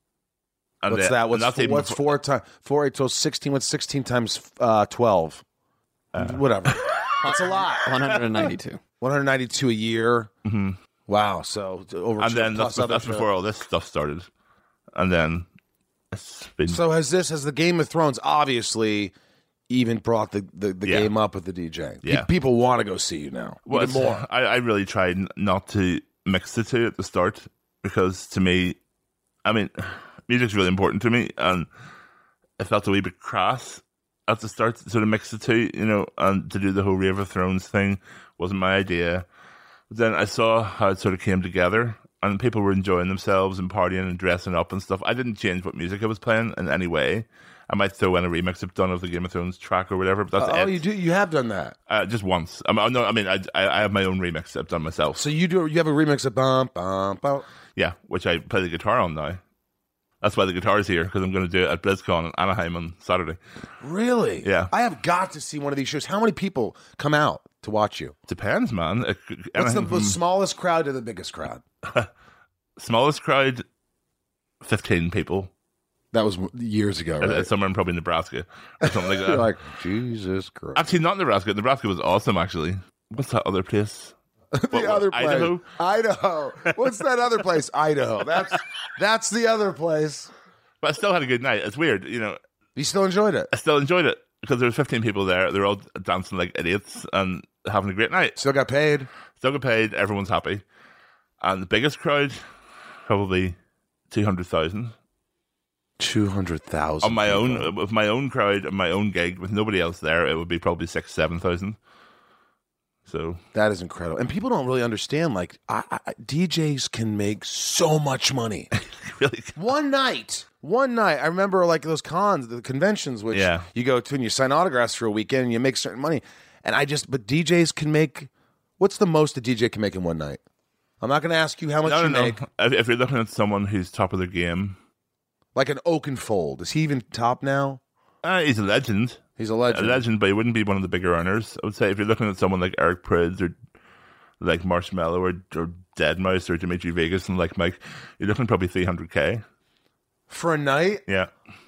And what's that? What's 4 times 4? 8 so 16. What's 16 times 12? Whatever. That's a lot. 192. 192 a year. Mm-hmm. Wow. So over. And then that's before all this stuff started. And then it's been. So has the Game of Thrones obviously even brought the game up with the DJ? Yeah. People want to go see you now. Well, even more. I really tried not to mix the two at the start, because to me, I mean, music's really important to me, and it felt a wee bit crass at the start to sort of mix the two, and to do the whole Rave of Thrones thing wasn't my idea. But then I saw how it sort of came together, and people were enjoying themselves and partying and dressing up and stuff. I didn't change what music I was playing in any way. I might throw in a remix I've done of the Game of Thrones track or whatever, but that's it. You do? You have done that? Just once. I have my own remix I've done myself. So you have a remix of bum bum bum. Yeah, which I play the guitar on now. That's why the guitar's here, because I'm going to do it at BlizzCon in Anaheim on Saturday. Really? Yeah. I have got to see one of these shows. How many people come out to watch you? Depends, man. What's the smallest crowd to the biggest crowd? Smallest crowd, 15 people. That was years ago, right? Somewhere in probably Nebraska or something like that. You're like, Jesus Christ. Actually, not Nebraska. Nebraska was awesome, actually. What's that other place? Other place. Idaho? What's that other place? Idaho. That's the other place. But I still had a good night. It's weird, You still enjoyed it? I still enjoyed it, because there was 15 people there. They're all dancing like idiots and having a great night. Still got paid? Still got paid. Everyone's happy. And the biggest crowd, probably 200,000. 200,000 on my own, with my own crowd and my own gig with nobody else there, it would be probably 6,000-7,000. So that is incredible, and people don't really understand. Like, DJs can make so much money. Really, one night. I remember like those the conventions, which you go to and you sign autographs for a weekend and you make certain money. And but DJs can make. What's the most a DJ can make in one night? I'm not going to ask you how much you make. If you're looking at someone who's top of their game. Like an Oakenfold. Is he even top now? He's a legend. He's a legend. A legend, but he wouldn't be one of the bigger earners. I would say if you're looking at someone like Eric Prydz or like Marshmello or Deadmau5 or Dimitri Vegas and like Mike, you're looking probably 300K. For a night? Yeah.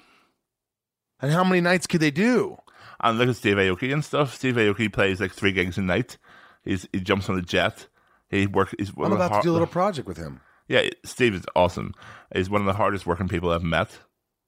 And how many nights could they do? And look at Steve Aoki and stuff. Steve Aoki plays like 3 gigs a night. He jumps on a jet. I'm about to do a little project with him. Yeah, Steve is awesome. He's one of the hardest working people I've met.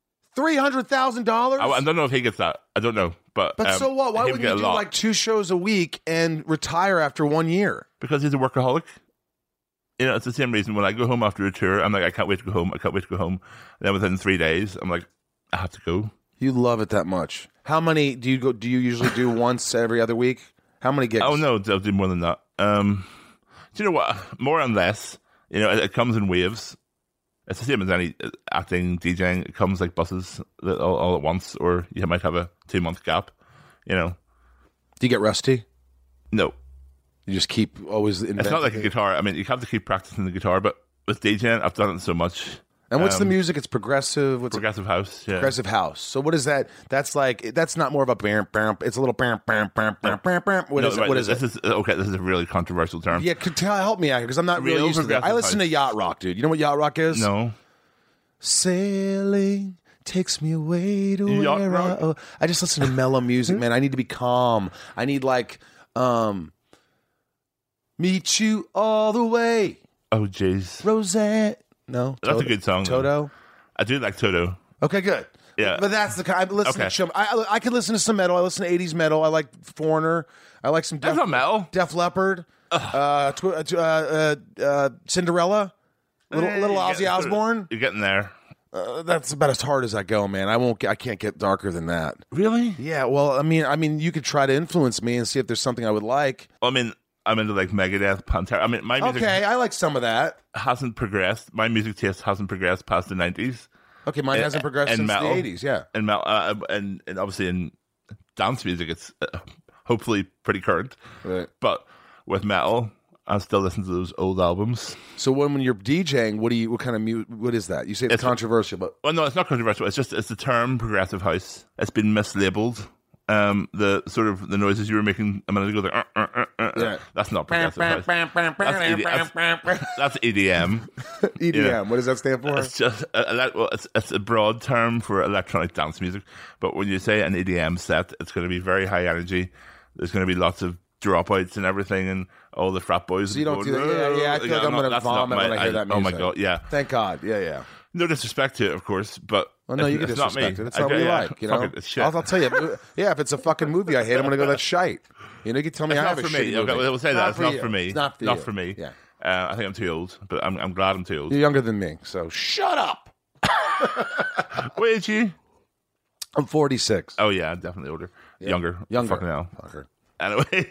$300,000? I don't know if he gets that. I don't know. But so what? Why wouldn't you do like 2 shows a week and retire after 1 year? Because he's a workaholic. It's the same reason when I go home after a tour, I'm like, I can't wait to go home. And then within 3 days, I'm like, I have to go. You love it that much. How many do you usually do once every other week? How many gigs? Oh, no, I'll do more than that. Do you know what? More and less. It comes in waves. It's the same as any acting, DJing. It comes like buses all at once, or you might have a 2-month gap. Do you get rusty? No. You just keep always inventing. It's not like a guitar. I mean, you have to keep practicing the guitar, but with DJing, I've done it so much. And what's the music? It's progressive. Progressive house. Yeah. Progressive house. So what is that? That's not more of a bam bam. It's a little bam bam bam bam bam bam. What is it? This is a really controversial term. Yeah, help me out here because I'm not really used to that. I listen to yacht rock, dude. You know what yacht rock is? No. Sailing takes me away to where I just listen to mellow music, man. I need to be calm. I need like Meet you all the way. Oh, jeez. Roseanne. No? That's a good song. Toto? I do like Toto. Okay, good. Yeah. But that's the kind. I listen to some. I can listen to some metal. I listen to 80s metal. I like Foreigner. I like some That's not metal. Def Leppard. Cinderella. Little Ozzy Osbourne. You're getting there. That's about as hard as I go, man. I can't get darker than that. Really? Yeah. Well, I mean, you could try to influence me and see if there's something I would like. I mean, I'm into like Megadeth, Pantera. I mean, my music I like some of that. hasn't progressed. My music taste hasn't progressed past the 90s. Okay, mine hasn't progressed since metal, the 80s. Yeah, and metal, and obviously in dance music, it's hopefully pretty current. Right. But with metal, I still listen to those old albums. So when you're DJing, what kind of music? What is that? You say it's controversial, but well, no, it's not controversial. It's the term progressive house. It's been mislabeled. The sort of the noises you were making a minute ago, yeah. That's not progressive house. That's EDM. EDM. You know, what does that stand for? It's just it's a broad term for electronic dance music. But when you say an EDM set, it's going to be very high energy. There's going to be lots of dropouts and everything, and all the frat boys. So you don't do that? Yeah. I feel like I'm going to vomit when I hear that music. Oh my god! Yeah. Thank God. Yeah. No disrespect to it, of course, but well, no, you can disrespect it. It's not what you like. You know, it's shit. I'll tell you. Yeah, if it's a fucking movie I hate, I'm going to go. That's shite. You know, you can tell me it's I have not a for me. shitty movie. Okay, we'll say that it's not for me. It's not for you. Not for me. Yeah. I think I'm too old, but I'm glad I'm too old. You're younger than me, so shut up. What age are you? I'm 46. Oh yeah, I'm definitely older. Yeah. Younger. Fucking hell. Fucker. Anyway,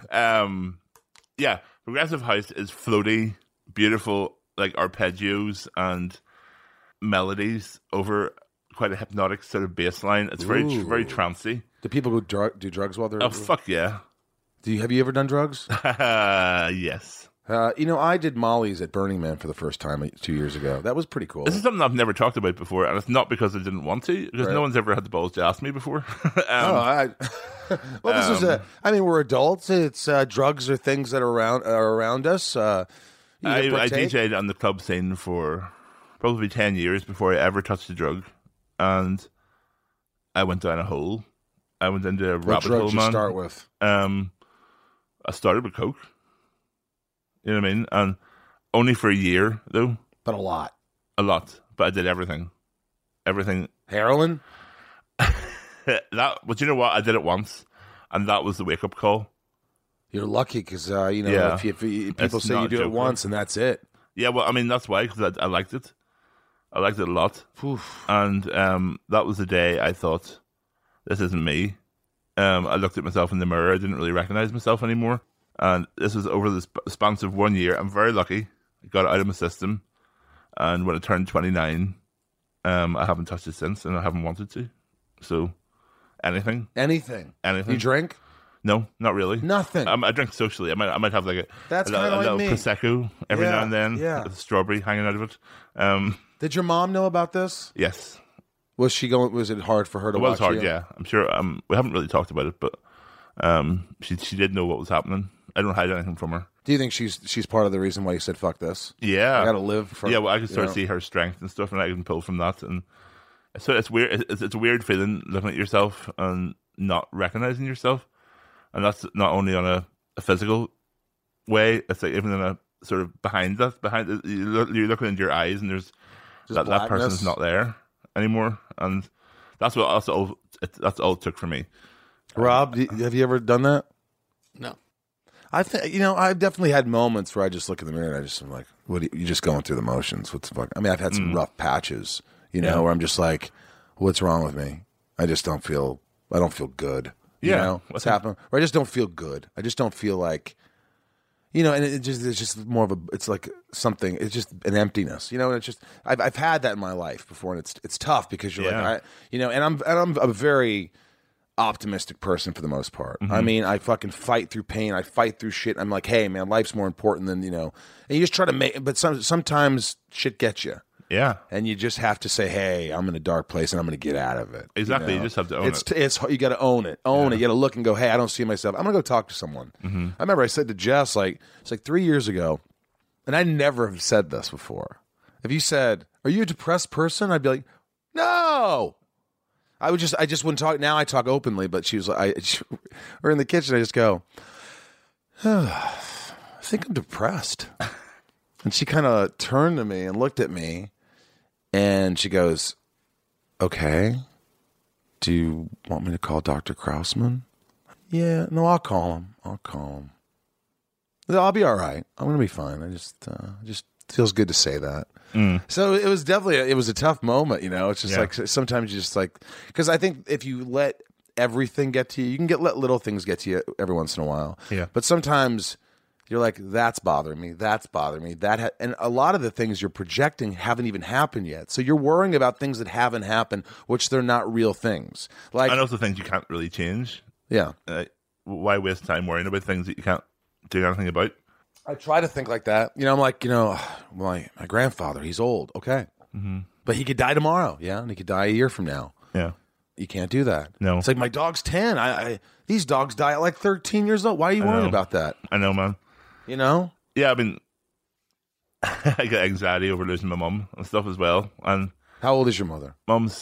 yeah, progressive house is floaty, beautiful, like arpeggios and melodies over quite a hypnotic sort of bass line. It's very trancy. Do people go do drugs while they're? Oh fuck yeah! Have you ever done drugs? Yes. You know, I did Molly's at Burning Man for the first time 2 years ago. That was pretty cool. This is something I've never talked about before, and it's not because I didn't want to, because no one's ever had the balls to ask me before. Well, this is we're adults. It's drugs are things that are around us. I DJ'd on the club scene for probably 10 years before I ever touched a drug, and I went down a hole. I went into a rabbit hole, man. What drugs did you start with? I started with coke. You know what I mean? And only for a year, though. But a lot. But I did everything. Heroin? But you know what? I did it once, and that was the wake-up call. You're lucky because, if people say you do it once and that's it. Yeah, well, I mean, that's why, because I liked it. I liked it a lot. Oof. And that was the day I thought, this isn't me. I looked at myself in the mirror. I didn't really recognize myself anymore. And this was over the span of 1 year. I'm very lucky. I got it out of my system. And when I turned 29, I haven't touched it since, and I haven't wanted to. So, anything. You drink? No, not really. Nothing. I drink socially. I might have like a little me. Prosecco every now and then. Yeah. With a strawberry hanging out of it. Did your mom know about this? Yes. Was it hard for her to watch? It was hard, yeah. I'm sure. We haven't really talked about it, but she did know what was happening. I don't hide anything from her. Do you think she's part of the reason why you said fuck this? Yeah, I gotta live. Well, I can start to see her strength and stuff, and I can pull from that. And so it's weird. It's a weird feeling looking at yourself and not recognizing yourself, and that's not only on a physical way. It's like even in a sort of behind you're looking into your eyes, and there's that person's not there anymore, and that's all it took for me. Rob, have you ever done that? No. I think I've definitely had moments where I just look in the mirror and I just am like, "What? You're just going through the motions? What the fuck?" I mean, I've had some rough patches, where I'm just like, "What's wrong with me? I don't feel good." What's happening? Or I just don't feel good. I just don't feel like, and it's just more of it's like something. It's just an emptiness, And it's just I've had that in my life before, and it's tough because you're like, and I'm a very optimistic person for the most part. I mean, I fucking fight through pain. I fight through shit. I'm like, hey man, life's more important than and you just try to make. But sometimes shit gets you. Yeah, and you just have to say, hey, I'm in a dark place and I'm going to get out of it. Exactly, you just have to own it. It's you got to own it. It. You got to look and go, hey, I don't see myself. I'm going to go talk to someone. I remember I said to Jess it's like 3 years ago, and I never have said this before. If you said, "Are you a depressed person?" I'd be like, "No." I just wouldn't talk. Now I talk openly, but she was like, we're in the kitchen. I just go, think I'm depressed. And she kind of turned to me and looked at me, and she goes, okay, do you want me to call Dr. Krausman? Yeah, no, I'll call him. I'll be all right. I'm going to be fine. I just feels good to say that. So it was definitely, it was a tough moment, you know? It's just like, sometimes you just like, because I think if you let everything get to you, you can let little things get to you every once in a while. Yeah. But sometimes you're like, that's bothering me. And a lot of the things you're projecting haven't even happened yet. So you're worrying about things that haven't happened, which they're not real things. Like, and also things you can't really change. Yeah. Why waste time worrying about things that you can't do anything about? I try to think like that. You know, I'm like, my grandfather, he's old. Okay. Mm-hmm. But he could die tomorrow. Yeah. And he could die a year from now. Yeah. You can't do that. No. It's like my dog's 10. These dogs die at like 13 years old. Why are you worrying about that? I know, man. You know? Yeah, I mean, I get anxiety over losing my mum and stuff as well. And how old is your mother? Mum's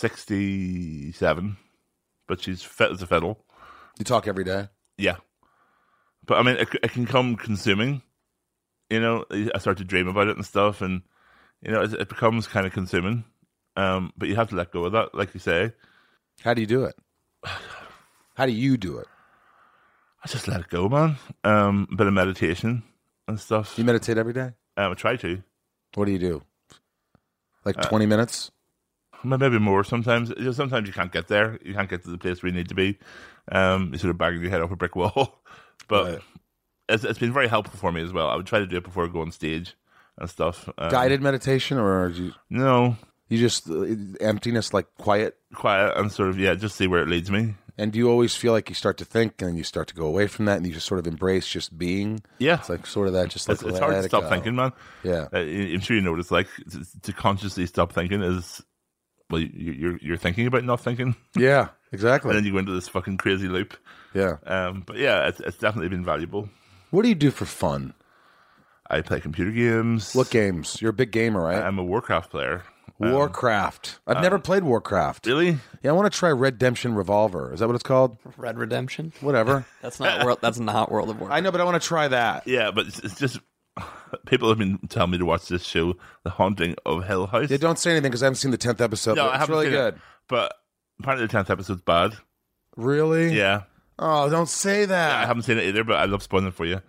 67, but she's fit as a fiddle. You talk every day? Yeah. But I mean, it can come consuming. You know, I start to dream about it and stuff, and you know, it becomes kind of consuming. But you have to let go of that, like you say. How do you do it? How do you do it? I just let it go, man. A bit of meditation and stuff. You meditate every day? I try to. What do you do? Like 20 minutes? Maybe more sometimes. Sometimes you can't get there. You can't get to the place where you need to be. You sort of banging your head off a brick wall. But it's been very helpful for me as well. I would try to do it before I go on stage and stuff. Guided meditation, or no? You just emptiness, like quiet and sort of just see where it leads me. And do you always feel like you start to think and you start to go away from that and you just sort of embrace just being? Yeah, it's like sort of that. Just like it's hard to stop thinking, man. Yeah, I'm sure you know what it's like to consciously stop thinking. Is well, you're thinking about not thinking. Yeah, exactly. And then you go into this fucking crazy loop. Yeah. But yeah, it's definitely been valuable. What do you do for fun? I play computer games. What games? You're a big gamer, right? I'm a Warcraft player. Warcraft. I've never played Warcraft. Really? Yeah, I want to try Redemption Revolver. Is that what it's called? Red Redemption? Whatever. That's not World of Warcraft. I know, but I want to try that. Yeah, but it's just people have been telling me to watch this show, The Haunting of Hill House. Yeah, don't say anything because I haven't seen the 10th episode. No, but I haven't it's really seen good. It, but apparently the 10th episode's bad. Really? Yeah. Oh, don't say that. Yeah, I haven't seen it either, but I love spoiling it for you.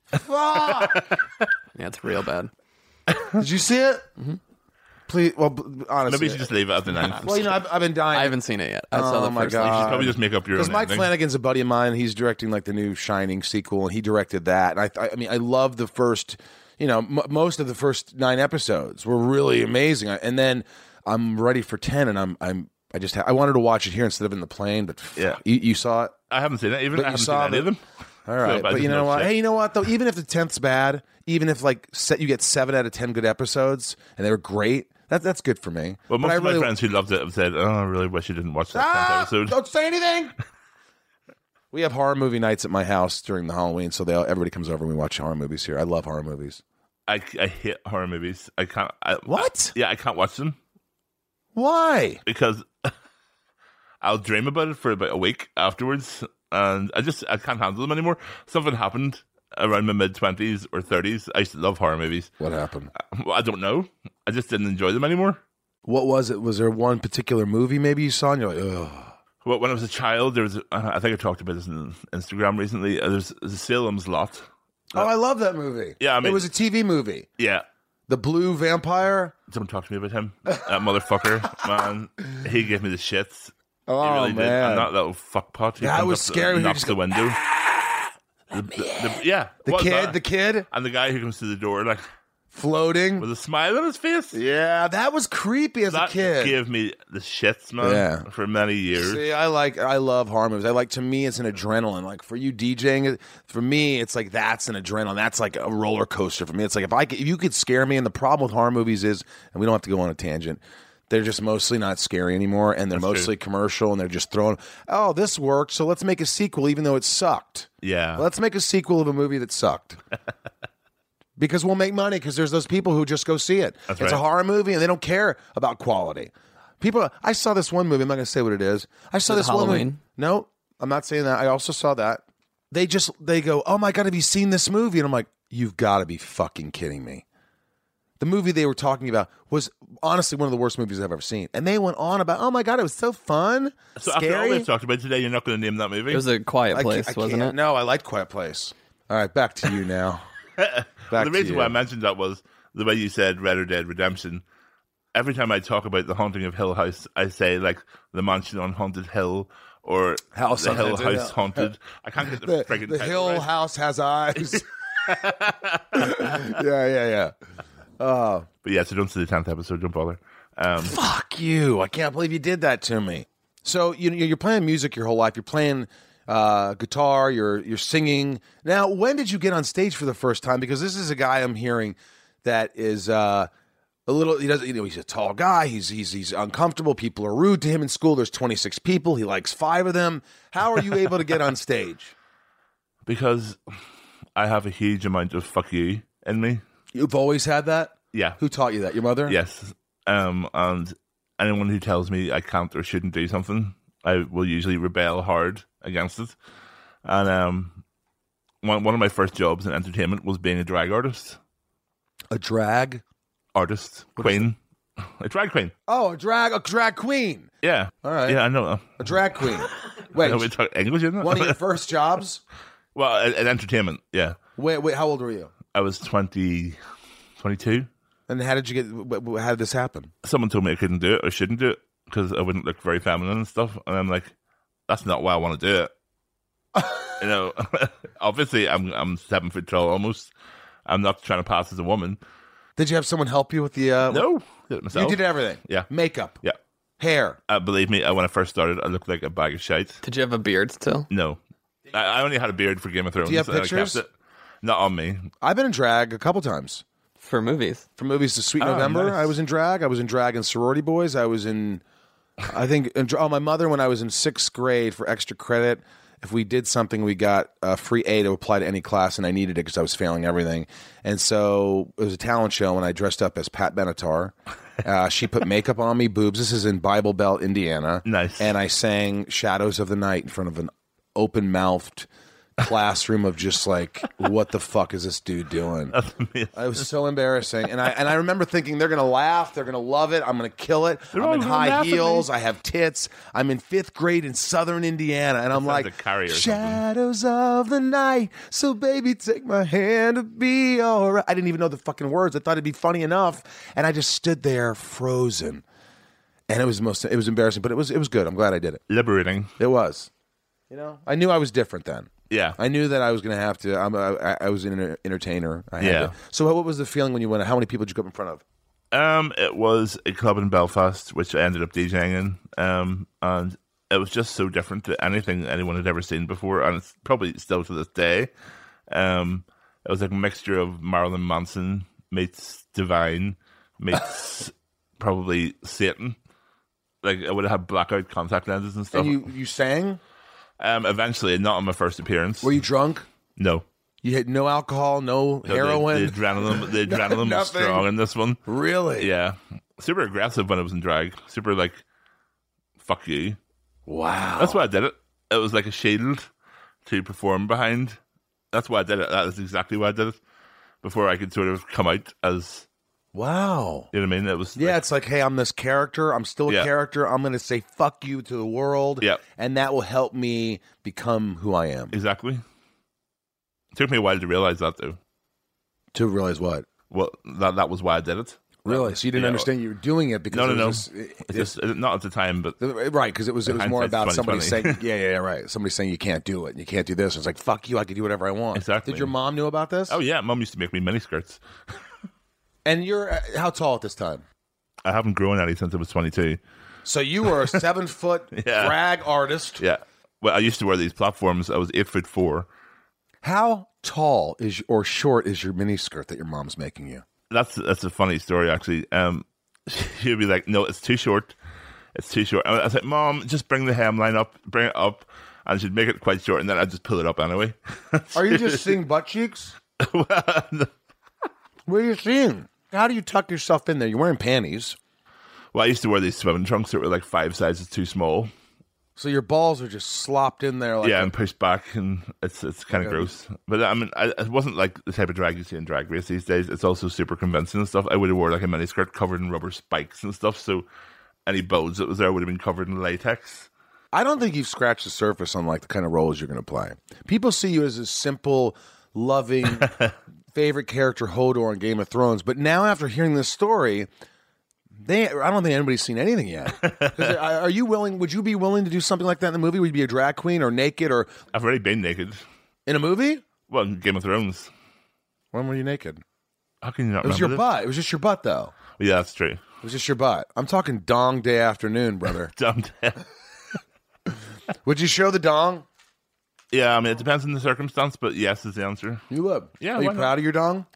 Fuck! Yeah, it's real bad. Did you see it? Mm-hmm. Please, well, honestly. Maybe you should just leave it at the 9th. Well, I've been dying. I haven't seen it yet. I saw the my first God. You should probably just make up your own Because Mike ending. Flanagan's a buddy of mine. He's directing like the new Shining sequel, and he directed that. And I mean, I love the first, most of the first 9 episodes were really amazing. And then I'm ready for 10, and I wanted to watch it here instead of in the plane. But yeah, you saw it. I haven't seen it. I haven't seen saw any of them. All right, So, but you know what? Hey, you know what though? Even if the 10th's bad, even if you get 7 out of 10 good episodes and they're great, that's good for me. Well, most of my friends who loved it have said, "Oh, I really wish you didn't watch that 10th episode." Don't say anything. We have horror movie nights at my house during the Halloween, so everybody comes over and we watch horror movies here. I love horror movies. I hate horror movies. I can't. What? I can't watch them. Why? Because I'll dream about it for about a week afterwards, and I can't handle them anymore. Something happened around my mid-20s or 30s. I used to love horror movies. What happened? I don't know. I just didn't enjoy them anymore. What was it? Was there one particular movie maybe you saw and you're like, ugh? Well, when I was a child, there was. I think I talked about this on Instagram recently. There's Salem's Lot. Oh, I love that movie. Yeah, I mean, it was a TV movie. Yeah. The Blue Vampire. Don't talk to me about him. That motherfucker, man. He gave me the shits. Oh, he really man. did. And that little fuckpot. Yeah, it was scary. Knocks the window. The kid. And the guy who comes to the door, like, floating with a smile on his face. Yeah, that was creepy as a kid. That gave me the shits, man, for many years. See, I love horror movies. To me, it's an adrenaline. Like, for you DJing, for me, it's like that's an adrenaline. That's like a roller coaster for me. It's like if you could scare me, and the problem with horror movies is, and we don't have to go on a tangent, they're just mostly not scary anymore, and they're mostly commercial, and they're just throwing, oh, this worked, so let's make a sequel, even though it sucked. Yeah. Let's make a sequel of a movie that sucked. Because we'll make money, because there's those people who just go see it. That's it's right. a horror movie, and they don't care about quality. People, I saw this one movie, I'm not going to say what it is. I saw this one movie. No, I'm not saying that. I also saw that. They go, oh my God, have you seen this movie? And I'm like, You've got to be fucking kidding me. The movie they were talking about was honestly one of the worst movies I've ever seen. And they went on about, oh my God, it was so fun. So scary. after all we've talked about today, you're not going to name that movie? It was A Quiet Place, wasn't it? No, I liked Quiet Place. All right, back to you now. The reason why I mentioned that was the way you said Red Dead Redemption. Every time I talk about the haunting of Hill House, I say like the mansion on Haunted Hill or House the Hill Haunted, House yeah. Haunted. I can't get the friggin' The title Hill right. House has eyes. Yeah. But yeah, so don't see the 10th episode. Don't bother. Fuck you. I can't believe you did that to me. So you're playing music your whole life. You're playing guitar. You're singing. Now, when did you get on stage for the first time? Because this is a guy I'm hearing that is a little. He doesn't. He's a tall guy. He's uncomfortable. People are rude to him in school. There's 26 people. He likes 5 of them. How are you able to get on stage? Because I have a huge amount of fuck you in me. You've always had that? Yeah. Who taught you that? Your mother? Yes. And anyone who tells me I can't or shouldn't do something, I will usually rebel hard against it. And one of my first jobs in entertainment was being a drag artist. A drag artist? Queen. A drag queen. Oh, a drag queen. Yeah. All right. Yeah, I know. A drag queen. Wait. We talk English, isn't it? One of your first jobs? Well, in entertainment, yeah. Wait, how old were you? I was 22. And how did this happen? Someone told me I couldn't do it or shouldn't do it because I wouldn't look very feminine and stuff. And I'm like, that's not why I want to do it. Obviously I'm 7 foot tall almost. I'm not trying to pass as a woman. Did you have someone help you with the... No, did it myself. You did everything? Yeah. Makeup? Yeah. Hair? Believe me, when I first started, I looked like a bag of shite. Did you have a beard still? No. I only had a beard for Game of Thrones. Do you have and I pictures? kept it. Not on me. I've been in drag a couple times. For movies? For movies to Sweet November, nice. I was in drag. I was in drag in Sorority Boys. I was in... my mother, when I was in 6th grade, for extra credit, if we did something, we got a free A to apply to any class, and I needed it because I was failing everything. And so it was a talent show, and I dressed up as Pat Benatar. She put makeup on me, boobs. This is in Bible Belt, Indiana. Nice. And I sang Shadows of the Night in front of an open-mouthed classroom of just like, what the fuck is this dude doing? That's amazing. It was so embarrassing. And I remember thinking, they're going to laugh. They're going to love it. I'm going to kill it. They're I'm all in gonna high laugh at heels. me. I have tits. I'm in 5th grade in Southern Indiana. And I'm Sounds like, like Carrie or something. shadows of the night. So baby, take my hand to be all right. I didn't even know the fucking words. I thought it'd be funny enough. And I just stood there frozen. And it was embarrassing, but it was good. I'm glad I did it. Liberating. It was. I knew I was different then. Yeah. I knew that I was going to have to. I was an entertainer. I had Yeah. to. So what was the feeling when you went? How many people did you go up in front of? It was a club in Belfast, which I ended up DJing in, and it was just so different to anything anyone had ever seen before, and it's probably still to this day. It was like a mixture of Marilyn Manson meets Divine meets probably Satan. Like I would have had blackout contact lenses and stuff. And you sang? Eventually, not on my first appearance. Were you drunk? No. You had no alcohol, no heroin. The adrenaline was Nothing. strong in this one. Really? Yeah. Super aggressive when I was in drag. Super like, fuck you. Wow. That's why I did it. It was like a shield to perform behind. That's why I did it. That is exactly why I did it. Before I could sort of come out as... Wow. You know what I mean? It was Yeah, it's like, hey, I'm this character. I'm still a Yeah. character. I'm going to say fuck you to the world. Yeah. And that will help me become who I am. Exactly. It took me a while to realize that, though. To realize what? Well, that was why I did it. Really? So you didn't Yeah. understand you were doing it because No. it was It's just not at the time, but right, because it was more hindsight's about somebody 20/20. saying, yeah, right. Somebody saying you can't do it, and you can't do this. It's like, fuck you, I can do whatever I want. Exactly. Did your mom know about this? Oh yeah, Mum used to make me miniskirts. And you're how tall at this time? I haven't grown any since I was 22. So you were a 7-foot Yeah. drag artist. Yeah. Well, I used to wear these platforms. I was 8'4". How tall is or short is your miniskirt that your mom's making you? That's a funny story, actually. She'd be like, "No, it's too short. It's too short." I was like, "Mom, just bring the hemline up, bring it up," and she'd make it quite short, and then I'd just pull it up anyway. Are you just seeing butt cheeks? Well, What are you seeing? How do you tuck yourself in there? You're wearing panties. I used to wear these swimming trunks that were like 5 sizes too small, So your balls are just slopped in there. Like and pushed back, and it's kind of gross. But I mean, it wasn't like the type of drag you see in Drag Race these days. It's also super convincing and stuff. I would have wore like a miniskirt covered in rubber spikes and stuff, so any bones that was there would have been covered in latex. I don't think you've scratched the surface on like the kind of roles you're going to play. People see you as a simple, loving, favorite character Hodor in Game of Thrones, but now after hearing this story, I don't think anybody's seen anything yet. Are you willing? Would you be willing to do something like that in the movie? Would you be a drag queen or naked or? I've already been naked in a movie. Well, in Game of Thrones. When were you naked? How can you not? It was remember your butt. It was just your butt, though. Yeah, that's true. It was just your butt. I'm talking dong day afternoon, brother. Dong day. Would you show the dong? Yeah, I mean it depends on the circumstance, but yes is the answer. You would. Yeah. Are you proud of your dong?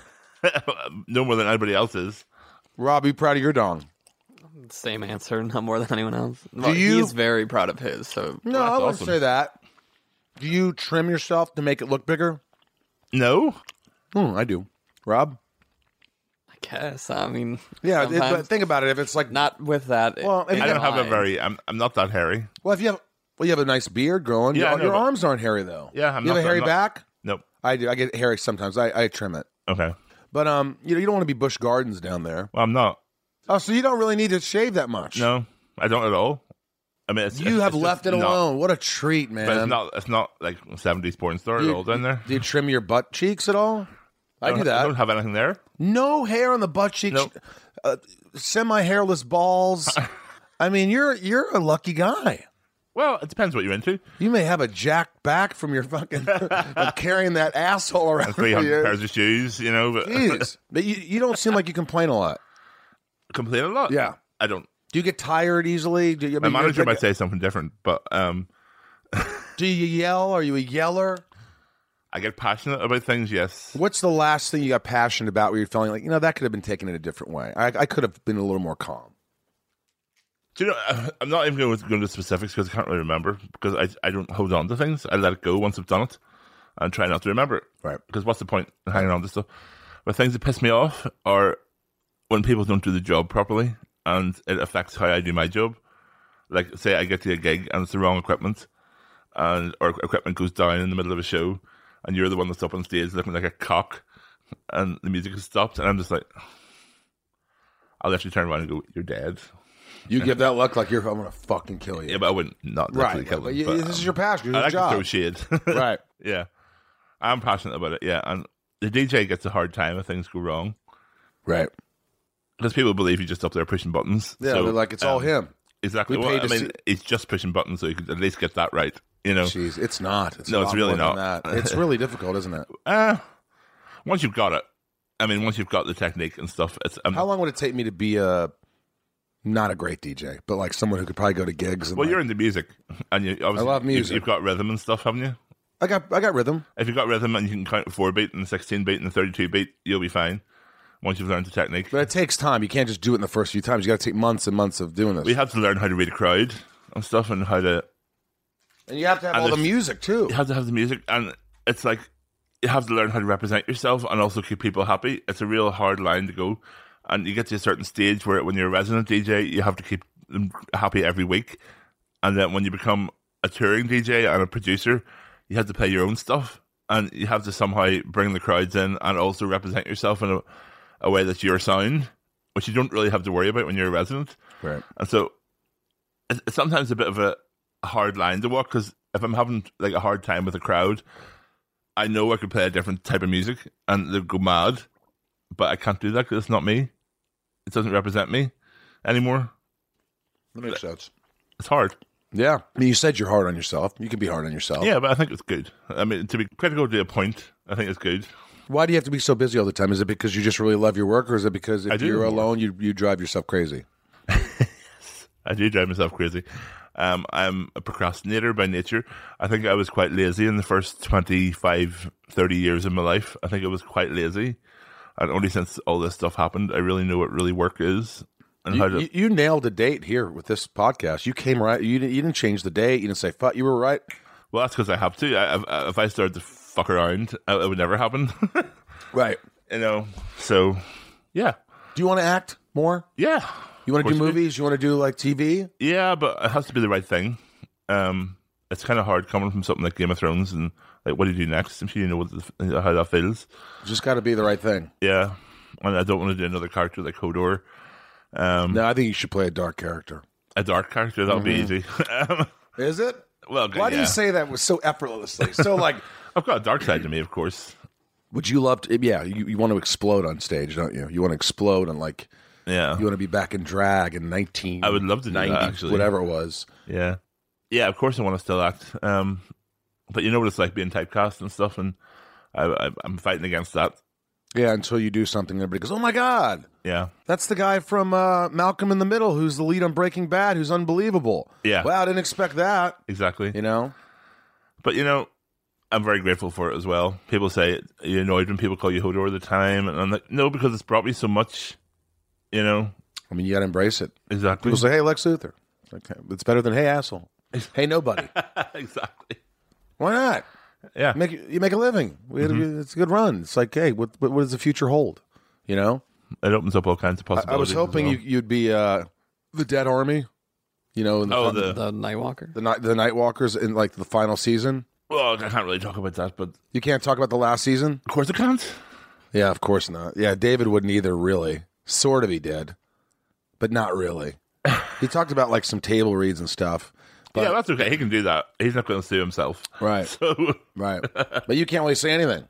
No more than anybody else is. Rob, are you proud of your dong? Same answer, not more than anyone else. He's very proud of his. So no, I wouldn't say that. Do you trim yourself to make it look bigger? No. I do. Rob? I guess. I mean, yeah. But think about it. If it's like not with that. Well, I don't have a very. I'm not that hairy. Well, if you have. Well, you have a nice beard growing. Yeah, your arms aren't hairy though. Yeah, you have a hairy back. Nope. I do. I get hairy sometimes. I trim it. Okay. But you don't want to be Busch Gardens down there. Well, I'm not. Oh, so you don't really need to shave that much? No, I don't at all. I mean, you have left it alone. What a treat, man! But it's not like 70s porn star at all down there. Do you trim your butt cheeks at all? I do that. I don't have anything there. No hair on the butt cheeks. Nope. Semi-hairless balls. I mean, you're a lucky guy. Well, it depends what you're into. You may have a jacked back from your fucking carrying that asshole around. And 300 pairs of shoes, you know. But jeez, but you don't seem like you complain a lot. Complain a lot? Yeah, I don't. Do you get tired easily? My manager might say something different, but do you yell? Are you a yeller? I get passionate about things. Yes. What's the last thing you got passionate about where you're feeling like that could have been taken in a different way? I could have been a little more calm. Do you know? I'm not even going to go into specifics because I can't really remember because I don't hold on to things. I let it go once I've done it and try not to remember it. Right. Because what's the point in hanging on to stuff? But things that piss me off are when people don't do the job properly and it affects how I do my job. Like, say I get to a gig and it's the wrong equipment, or equipment goes down in the middle of a show, and you're the one that's up on stage looking like a cock, and the music has stopped, and I'm just like, I'll let you turn around and go, "You're dead." You give that look like I'm going to fucking kill you. Yeah, but I wouldn't not literally kill them. But this is your passion. I like job. to throw shade. Right. Yeah. I'm passionate about it, yeah. And the DJ gets a hard time if things go wrong. Right. Because people believe he's just up there pushing buttons. Yeah, so, they're like, it's all him. Exactly. Well, I mean, he's just pushing buttons, so you could at least get that right, you know? Jeez, it's not. It's no, it's really not. It's really difficult, isn't it? Once you've got it. I mean, once you've got the technique and stuff. It's How long would it take me to be not a great DJ, but like someone who could probably go to gigs? And you're into music, and you obviously I love music. You've got rhythm and stuff, haven't you? I got rhythm. If you've got rhythm and you can count a 4-beat and a 16-beat and a 32-beat, you'll be fine. Once you've learned the technique. But it takes time. You can't just do it in the first few times. You got to take months and months of doing this. We have to learn how to read a crowd and stuff, and how to. And you have to have all the music too. You have to have the music, and it's like you have to learn how to represent yourself and also keep people happy. It's a real hard line to go, and you get to a certain stage where when you're a resident DJ, you have to keep them happy every week, and then when you become a touring DJ and a producer, you have to play your own stuff, and you have to somehow bring the crowds in and also represent yourself in a way that's your sound, which you don't really have to worry about when you're a resident. Right. And so it's sometimes a bit of a hard line to walk, because if I'm having like a hard time with a crowd, I know I could play a different type of music and they'd go mad, but I can't do that because it's not me. It doesn't represent me anymore. That makes sense. It's hard. Yeah. I mean, you said you're hard on yourself. You can be hard on yourself. Yeah, but I think it's good. I mean, to be critical to a point, I think it's good. Why do you have to be so busy all the time? Is it because you just really love your work, or is it because if you're alone, you drive yourself crazy? Yes, I do drive myself crazy. I'm a procrastinator by nature. I think I was quite lazy in the first 25, 30 years of my life. I think I was quite lazy. And only since all this stuff happened, I really know what really work is. And you nailed a date here with this podcast. You came right. You didn't change the date. You didn't say fuck. You were right. Well, that's because I have to. If I started to fuck around, it would never happen. Right. You know. So, yeah. Do you want to act more? Yeah. You want to do movies? You want to do like TV? Yeah, but it has to be the right thing. it's kind of hard coming from something like Game of Thrones and like, what do you do next? I'm sure you know how that feels. Just got to be the right thing. Yeah, and I don't want to do another character like Hodor. No, I think you should play a dark character. A dark character, that'll be easy. Is it? Well, why do you say that was so effortlessly? So like, I've got a dark side to me, of course. Would you love to? Yeah, you want to explode on stage, don't you? You want to explode and like, yeah, you want to be back in drag in 1990s. I would love to do that, actually. Whatever it was. Yeah, yeah. Of course, I want to still act. But you know what it's like being typecast and stuff, and I'm fighting against that. Yeah, until you do something, everybody goes, "Oh my god!" Yeah, that's the guy from Malcolm in the Middle, who's the lead on Breaking Bad, who's unbelievable. Yeah, wow, I didn't expect that. Exactly. You know, but you know, I'm very grateful for it as well. People say you're annoyed when people call you Hodor at the time, and I'm like, no, because it's brought me so much. You know, I mean, you got to embrace it. Exactly. People say, "Hey, Lex Luthor," okay, it's better than "Hey, asshole." Hey, nobody. Exactly. Why not? Yeah, you make a living. It's a good run. It's like, hey, what does the future hold? You know, it opens up all kinds of possibilities. I was hoping you'd be the Dead Army. You know, in the Nightwalker, the Nightwalkers in like the final season. Well, I can't really talk about that, but you can't talk about the last season. Of course, I can't. Yeah, of course not. Yeah, David wouldn't either. Really, sort of, he did, but not really. He talked about like some table reads and stuff. But, yeah, that's okay. He can do that. He's not going to sue himself. Right. So, right. But you can't really say anything.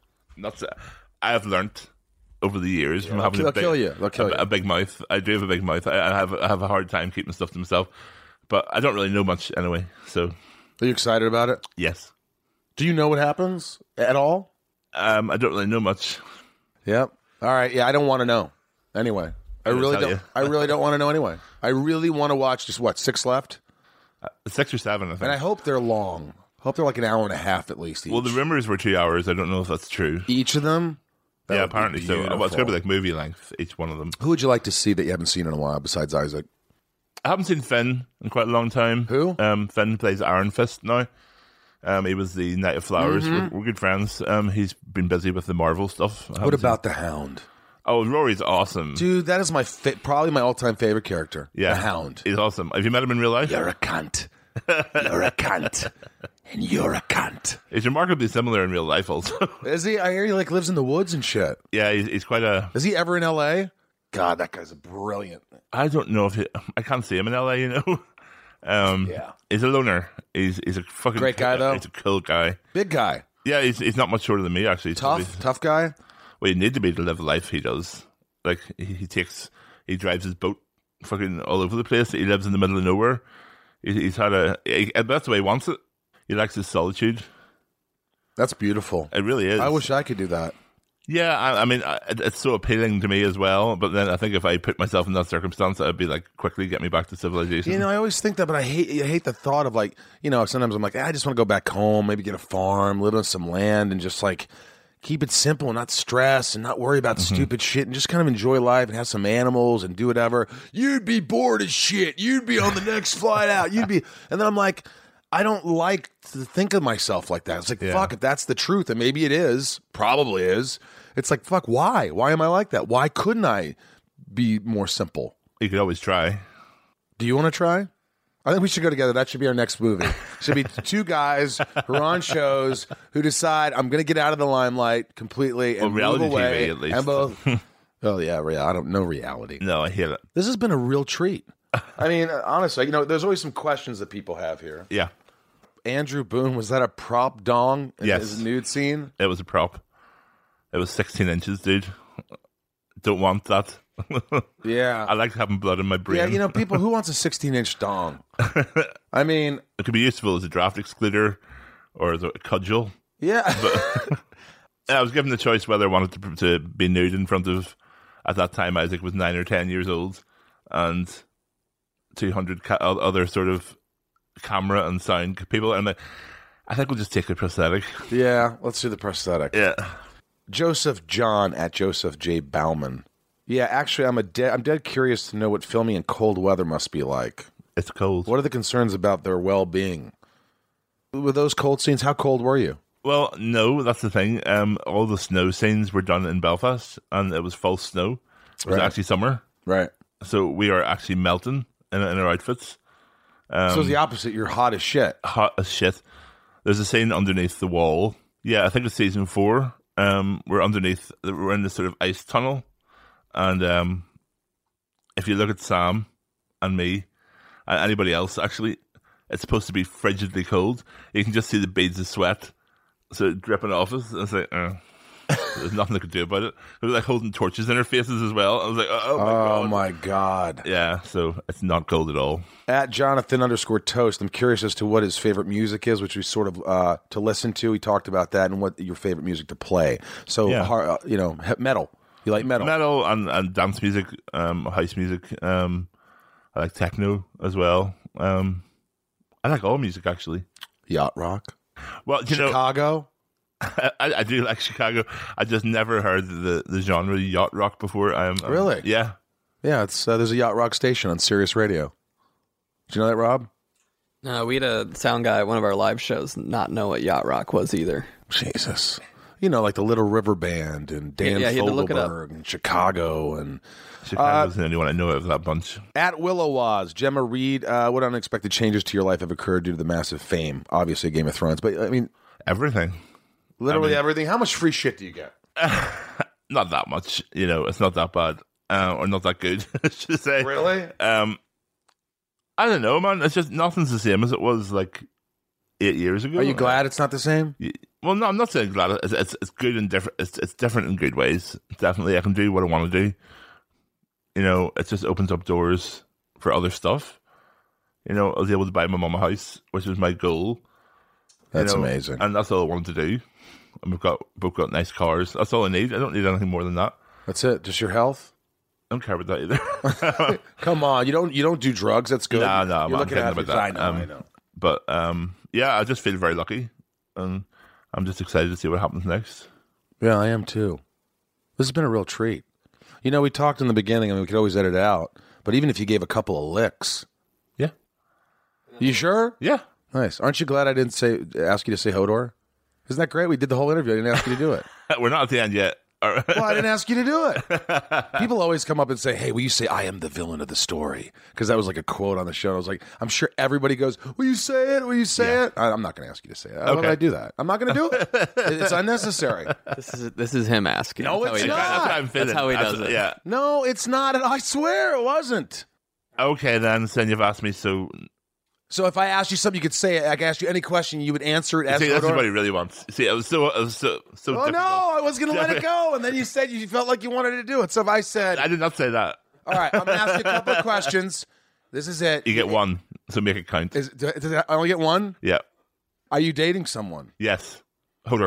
I have learnt over the years from having they'll kill you. They'll kill you. A big mouth. I do have a big mouth. I have a hard time keeping stuff to myself. But I don't really know much anyway. So, are you excited about it? Yes. Do you know what happens at all? I don't really know much. Yep. All right. Yeah, I don't want to know. Anyway, I really don't. I really don't want to know anyway. I really want to watch. Just what, 6 left? 6 or 7, I think. And I hope they're long. I hope they're like an hour and a half at least each. Well, the rumors were 2 hours. I don't know if that's true. Each of them? Yeah, apparently so. Well, it's going to be like movie length, each one of them. Who would you like to see that you haven't seen in a while besides Isaac? I haven't seen Finn in quite a long time. Who? Finn plays Iron Fist now. He was the Knight of Flowers. Mm-hmm. We're good friends. He's been busy with the Marvel stuff. What about the Hound? Oh, Rory's awesome. Dude, that is probably my all-time favorite character. Yeah. The Hound. He's awesome. Have you met him in real life? You're a cunt. You're a cunt. And you're a cunt. He's remarkably similar in real life also. Is he? I hear he like lives in the woods and shit. Yeah, he's quite a... Is he ever in L.A.? God, that guy's brilliant. I don't know if I can't see him in L.A., you know? Yeah. He's a loner. He's a fucking... Great guy, though. He's a cool guy. Big guy. Yeah, he's not much shorter than me, actually. Tough guy? Well, you need to be to live the life he does. Like, he drives his boat fucking all over the place. He lives in the middle of nowhere. He's had that's the way he wants it. He likes his solitude. That's beautiful. It really is. I wish I could do that. Yeah, I mean, it's so appealing to me as well. But then I think if I put myself in that circumstance, I'd be like, quickly get me back to civilization. You know, I always think that, but I hate the thought of like, you know, sometimes I'm like, I just want to go back home, maybe get a farm, live on some land, and just like keep it simple and not stress and not worry about stupid shit and just kind of enjoy life and have some animals and do whatever. You'd be bored as shit. You'd be on the next flight out. And then I'm like, I don't like to think of myself like that. It's like, fuck, if that's the truth, and maybe it is, probably is. It's like, fuck, why? Why am I like that? Why couldn't I be more simple? You could always try. Do you want to try? I think we should go together. That should be our next movie. It should be 2 guys who are on shows who decide, I'm going to get out of the limelight completely and move away. TV, at least. And both. Oh, yeah, I don't know reality. No, I hear it. This has been a real treat. I mean, honestly, you know, there's always some questions that people have here. Yeah. Andrew Boone, was that a prop dong in Yes. his nude scene? It was a prop. It was 16 inches, dude. Don't want that. Yeah. I like having blood in my brain. Yeah, you know, people, who wants a 16-inch dong? I mean... It could be useful as a draft excluder or as a cudgel. Yeah. But I was given the choice whether I wanted to be nude in front of, at that time, Isaac was 9 or 10 years old, and 200 other sort of camera and sound people. And I think we'll just take the prosthetic. Yeah, let's do the prosthetic. Yeah. Joseph John at Joseph J. Bauman. Yeah, actually, I'm dead curious to know what filming in cold weather must be like. It's cold. What are the concerns about their well-being? With those cold scenes, how cold were you? Well, no, that's the thing. All the snow scenes were done in Belfast, and it was false snow. It was actually summer. Right. So we are actually melting in our outfits. So it's the opposite. You're hot as shit. Hot as shit. There's a scene underneath the wall. Yeah, I think it's season 4. We're in this sort of ice tunnel. And if you look at Sam and me, and anybody else, actually, it's supposed to be frigidly cold. You can just see the beads of sweat sort of dripping off us. It's like, there's nothing I could do about it. They were like holding torches in our faces as well. I was like, oh my God. Yeah, so it's not cold at all. At Jonathan_Toast, I'm curious as to what his favorite music is, which we sort of to listen to. He talked about that and what your favorite music to play. So, metal. You like metal? Metal and dance music, house music. I like techno as well. I like all music, actually. Yacht rock? Well, Chicago? I do like Chicago. I just never heard the genre yacht rock before. Really? Yeah. Yeah, it's there's a yacht rock station on Sirius Radio. Did you know that, Rob? No, we had a sound guy at one of our live shows not know what yacht rock was either. Jesus. Like the Little River Band and Dan Fogelberg and Chicago. And Chicago's the only one I know of that bunch. At Willow Waz, Gemma Reed, what unexpected changes to your life have occurred due to the massive fame? Obviously, Game of Thrones, but I mean... Everything. Literally everything. How much free shit do you get? Not that much. It's not that bad. Or not that good, I should say. Really? I don't know, man. It's just nothing's the same as it was like 8 years ago. Are you glad it's not the same? Well, no, I'm not saying glad. It's good and different. It's different in good ways. Definitely, I can do what I want to do. It just opens up doors for other stuff. I was able to buy my mum a house, which was my goal. That's amazing. And that's all I wanted to do. And we've both got nice cars. That's all I need. I don't need anything more than that. That's it. Just your health? I don't care about that either. Come on, you don't do drugs. That's good. No, you're looking at about that. I know. But yeah, I just feel very lucky, and I'm just excited to see what happens next. Yeah, I am too. This has been a real treat. We talked in the beginning, and we could always edit it out. But even if you gave a couple of licks, yeah. You sure? Yeah. Nice. Aren't you glad I didn't ask you to say Hodor? Isn't that great? We did the whole interview. I didn't ask you to do it. We're not at the end yet. Well, I didn't ask you to do it. People always come up and say, hey, will you say I am the villain of the story? Because that was like a quote on the show. I was like, I'm sure everybody goes, will you say it? Will you say it? I'm not going to ask you to say it. Why would I do that? I'm not going to do it. It's unnecessary. This is him asking. No, it's not. That's how he does it. Yeah. No, it's not. I swear it wasn't. Okay, then you've asked me, So if I asked you something, you could say it. I could ask you any question, you would answer it as See, that's what he really wants. See, it was so Oh, difficult. no, I was going to let it go. And then you said you felt like you wanted to do it. So if I said... I did not say that. All right, I'm going to ask you a couple of questions. This is it. You get one, so make it count. I only get one? Yeah. Are you dating someone? Yes. Hodor.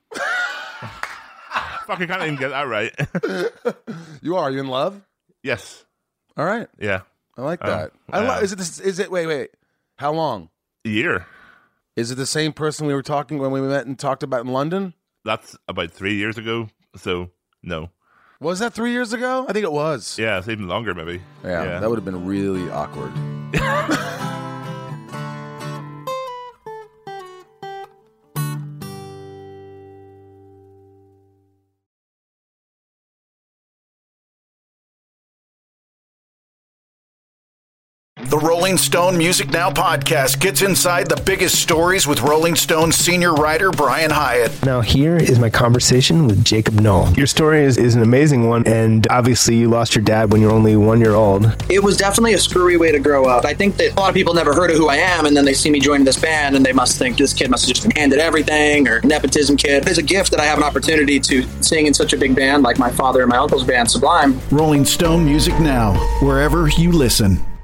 Fuck, I can't even get that right. You are? Are you in love? Yes. All right. Yeah. I like that. Is it... Wait. How long? A year. Is it the same person we were talking when we met and talked about in London? That's about 3 years ago, so no. Was that 3 years ago? I think it was. Yeah, it's even longer maybe. Yeah. That would have been really awkward. The Rolling Stone Music Now podcast gets inside the biggest stories with Rolling Stone senior writer Brian Hyatt. Now here is my conversation with Jacob Knoll. Your story is an amazing one, and obviously you lost your dad when you were only 1 year old. It was definitely a screwy way to grow up. I think that a lot of people never heard of who I am, and then they see me joining this band, and they must think this kid must have just been handed everything, or nepotism kid. It's a gift that I have an opportunity to sing in such a big band like my father and my uncle's band, Sublime. Rolling Stone Music Now, wherever you listen.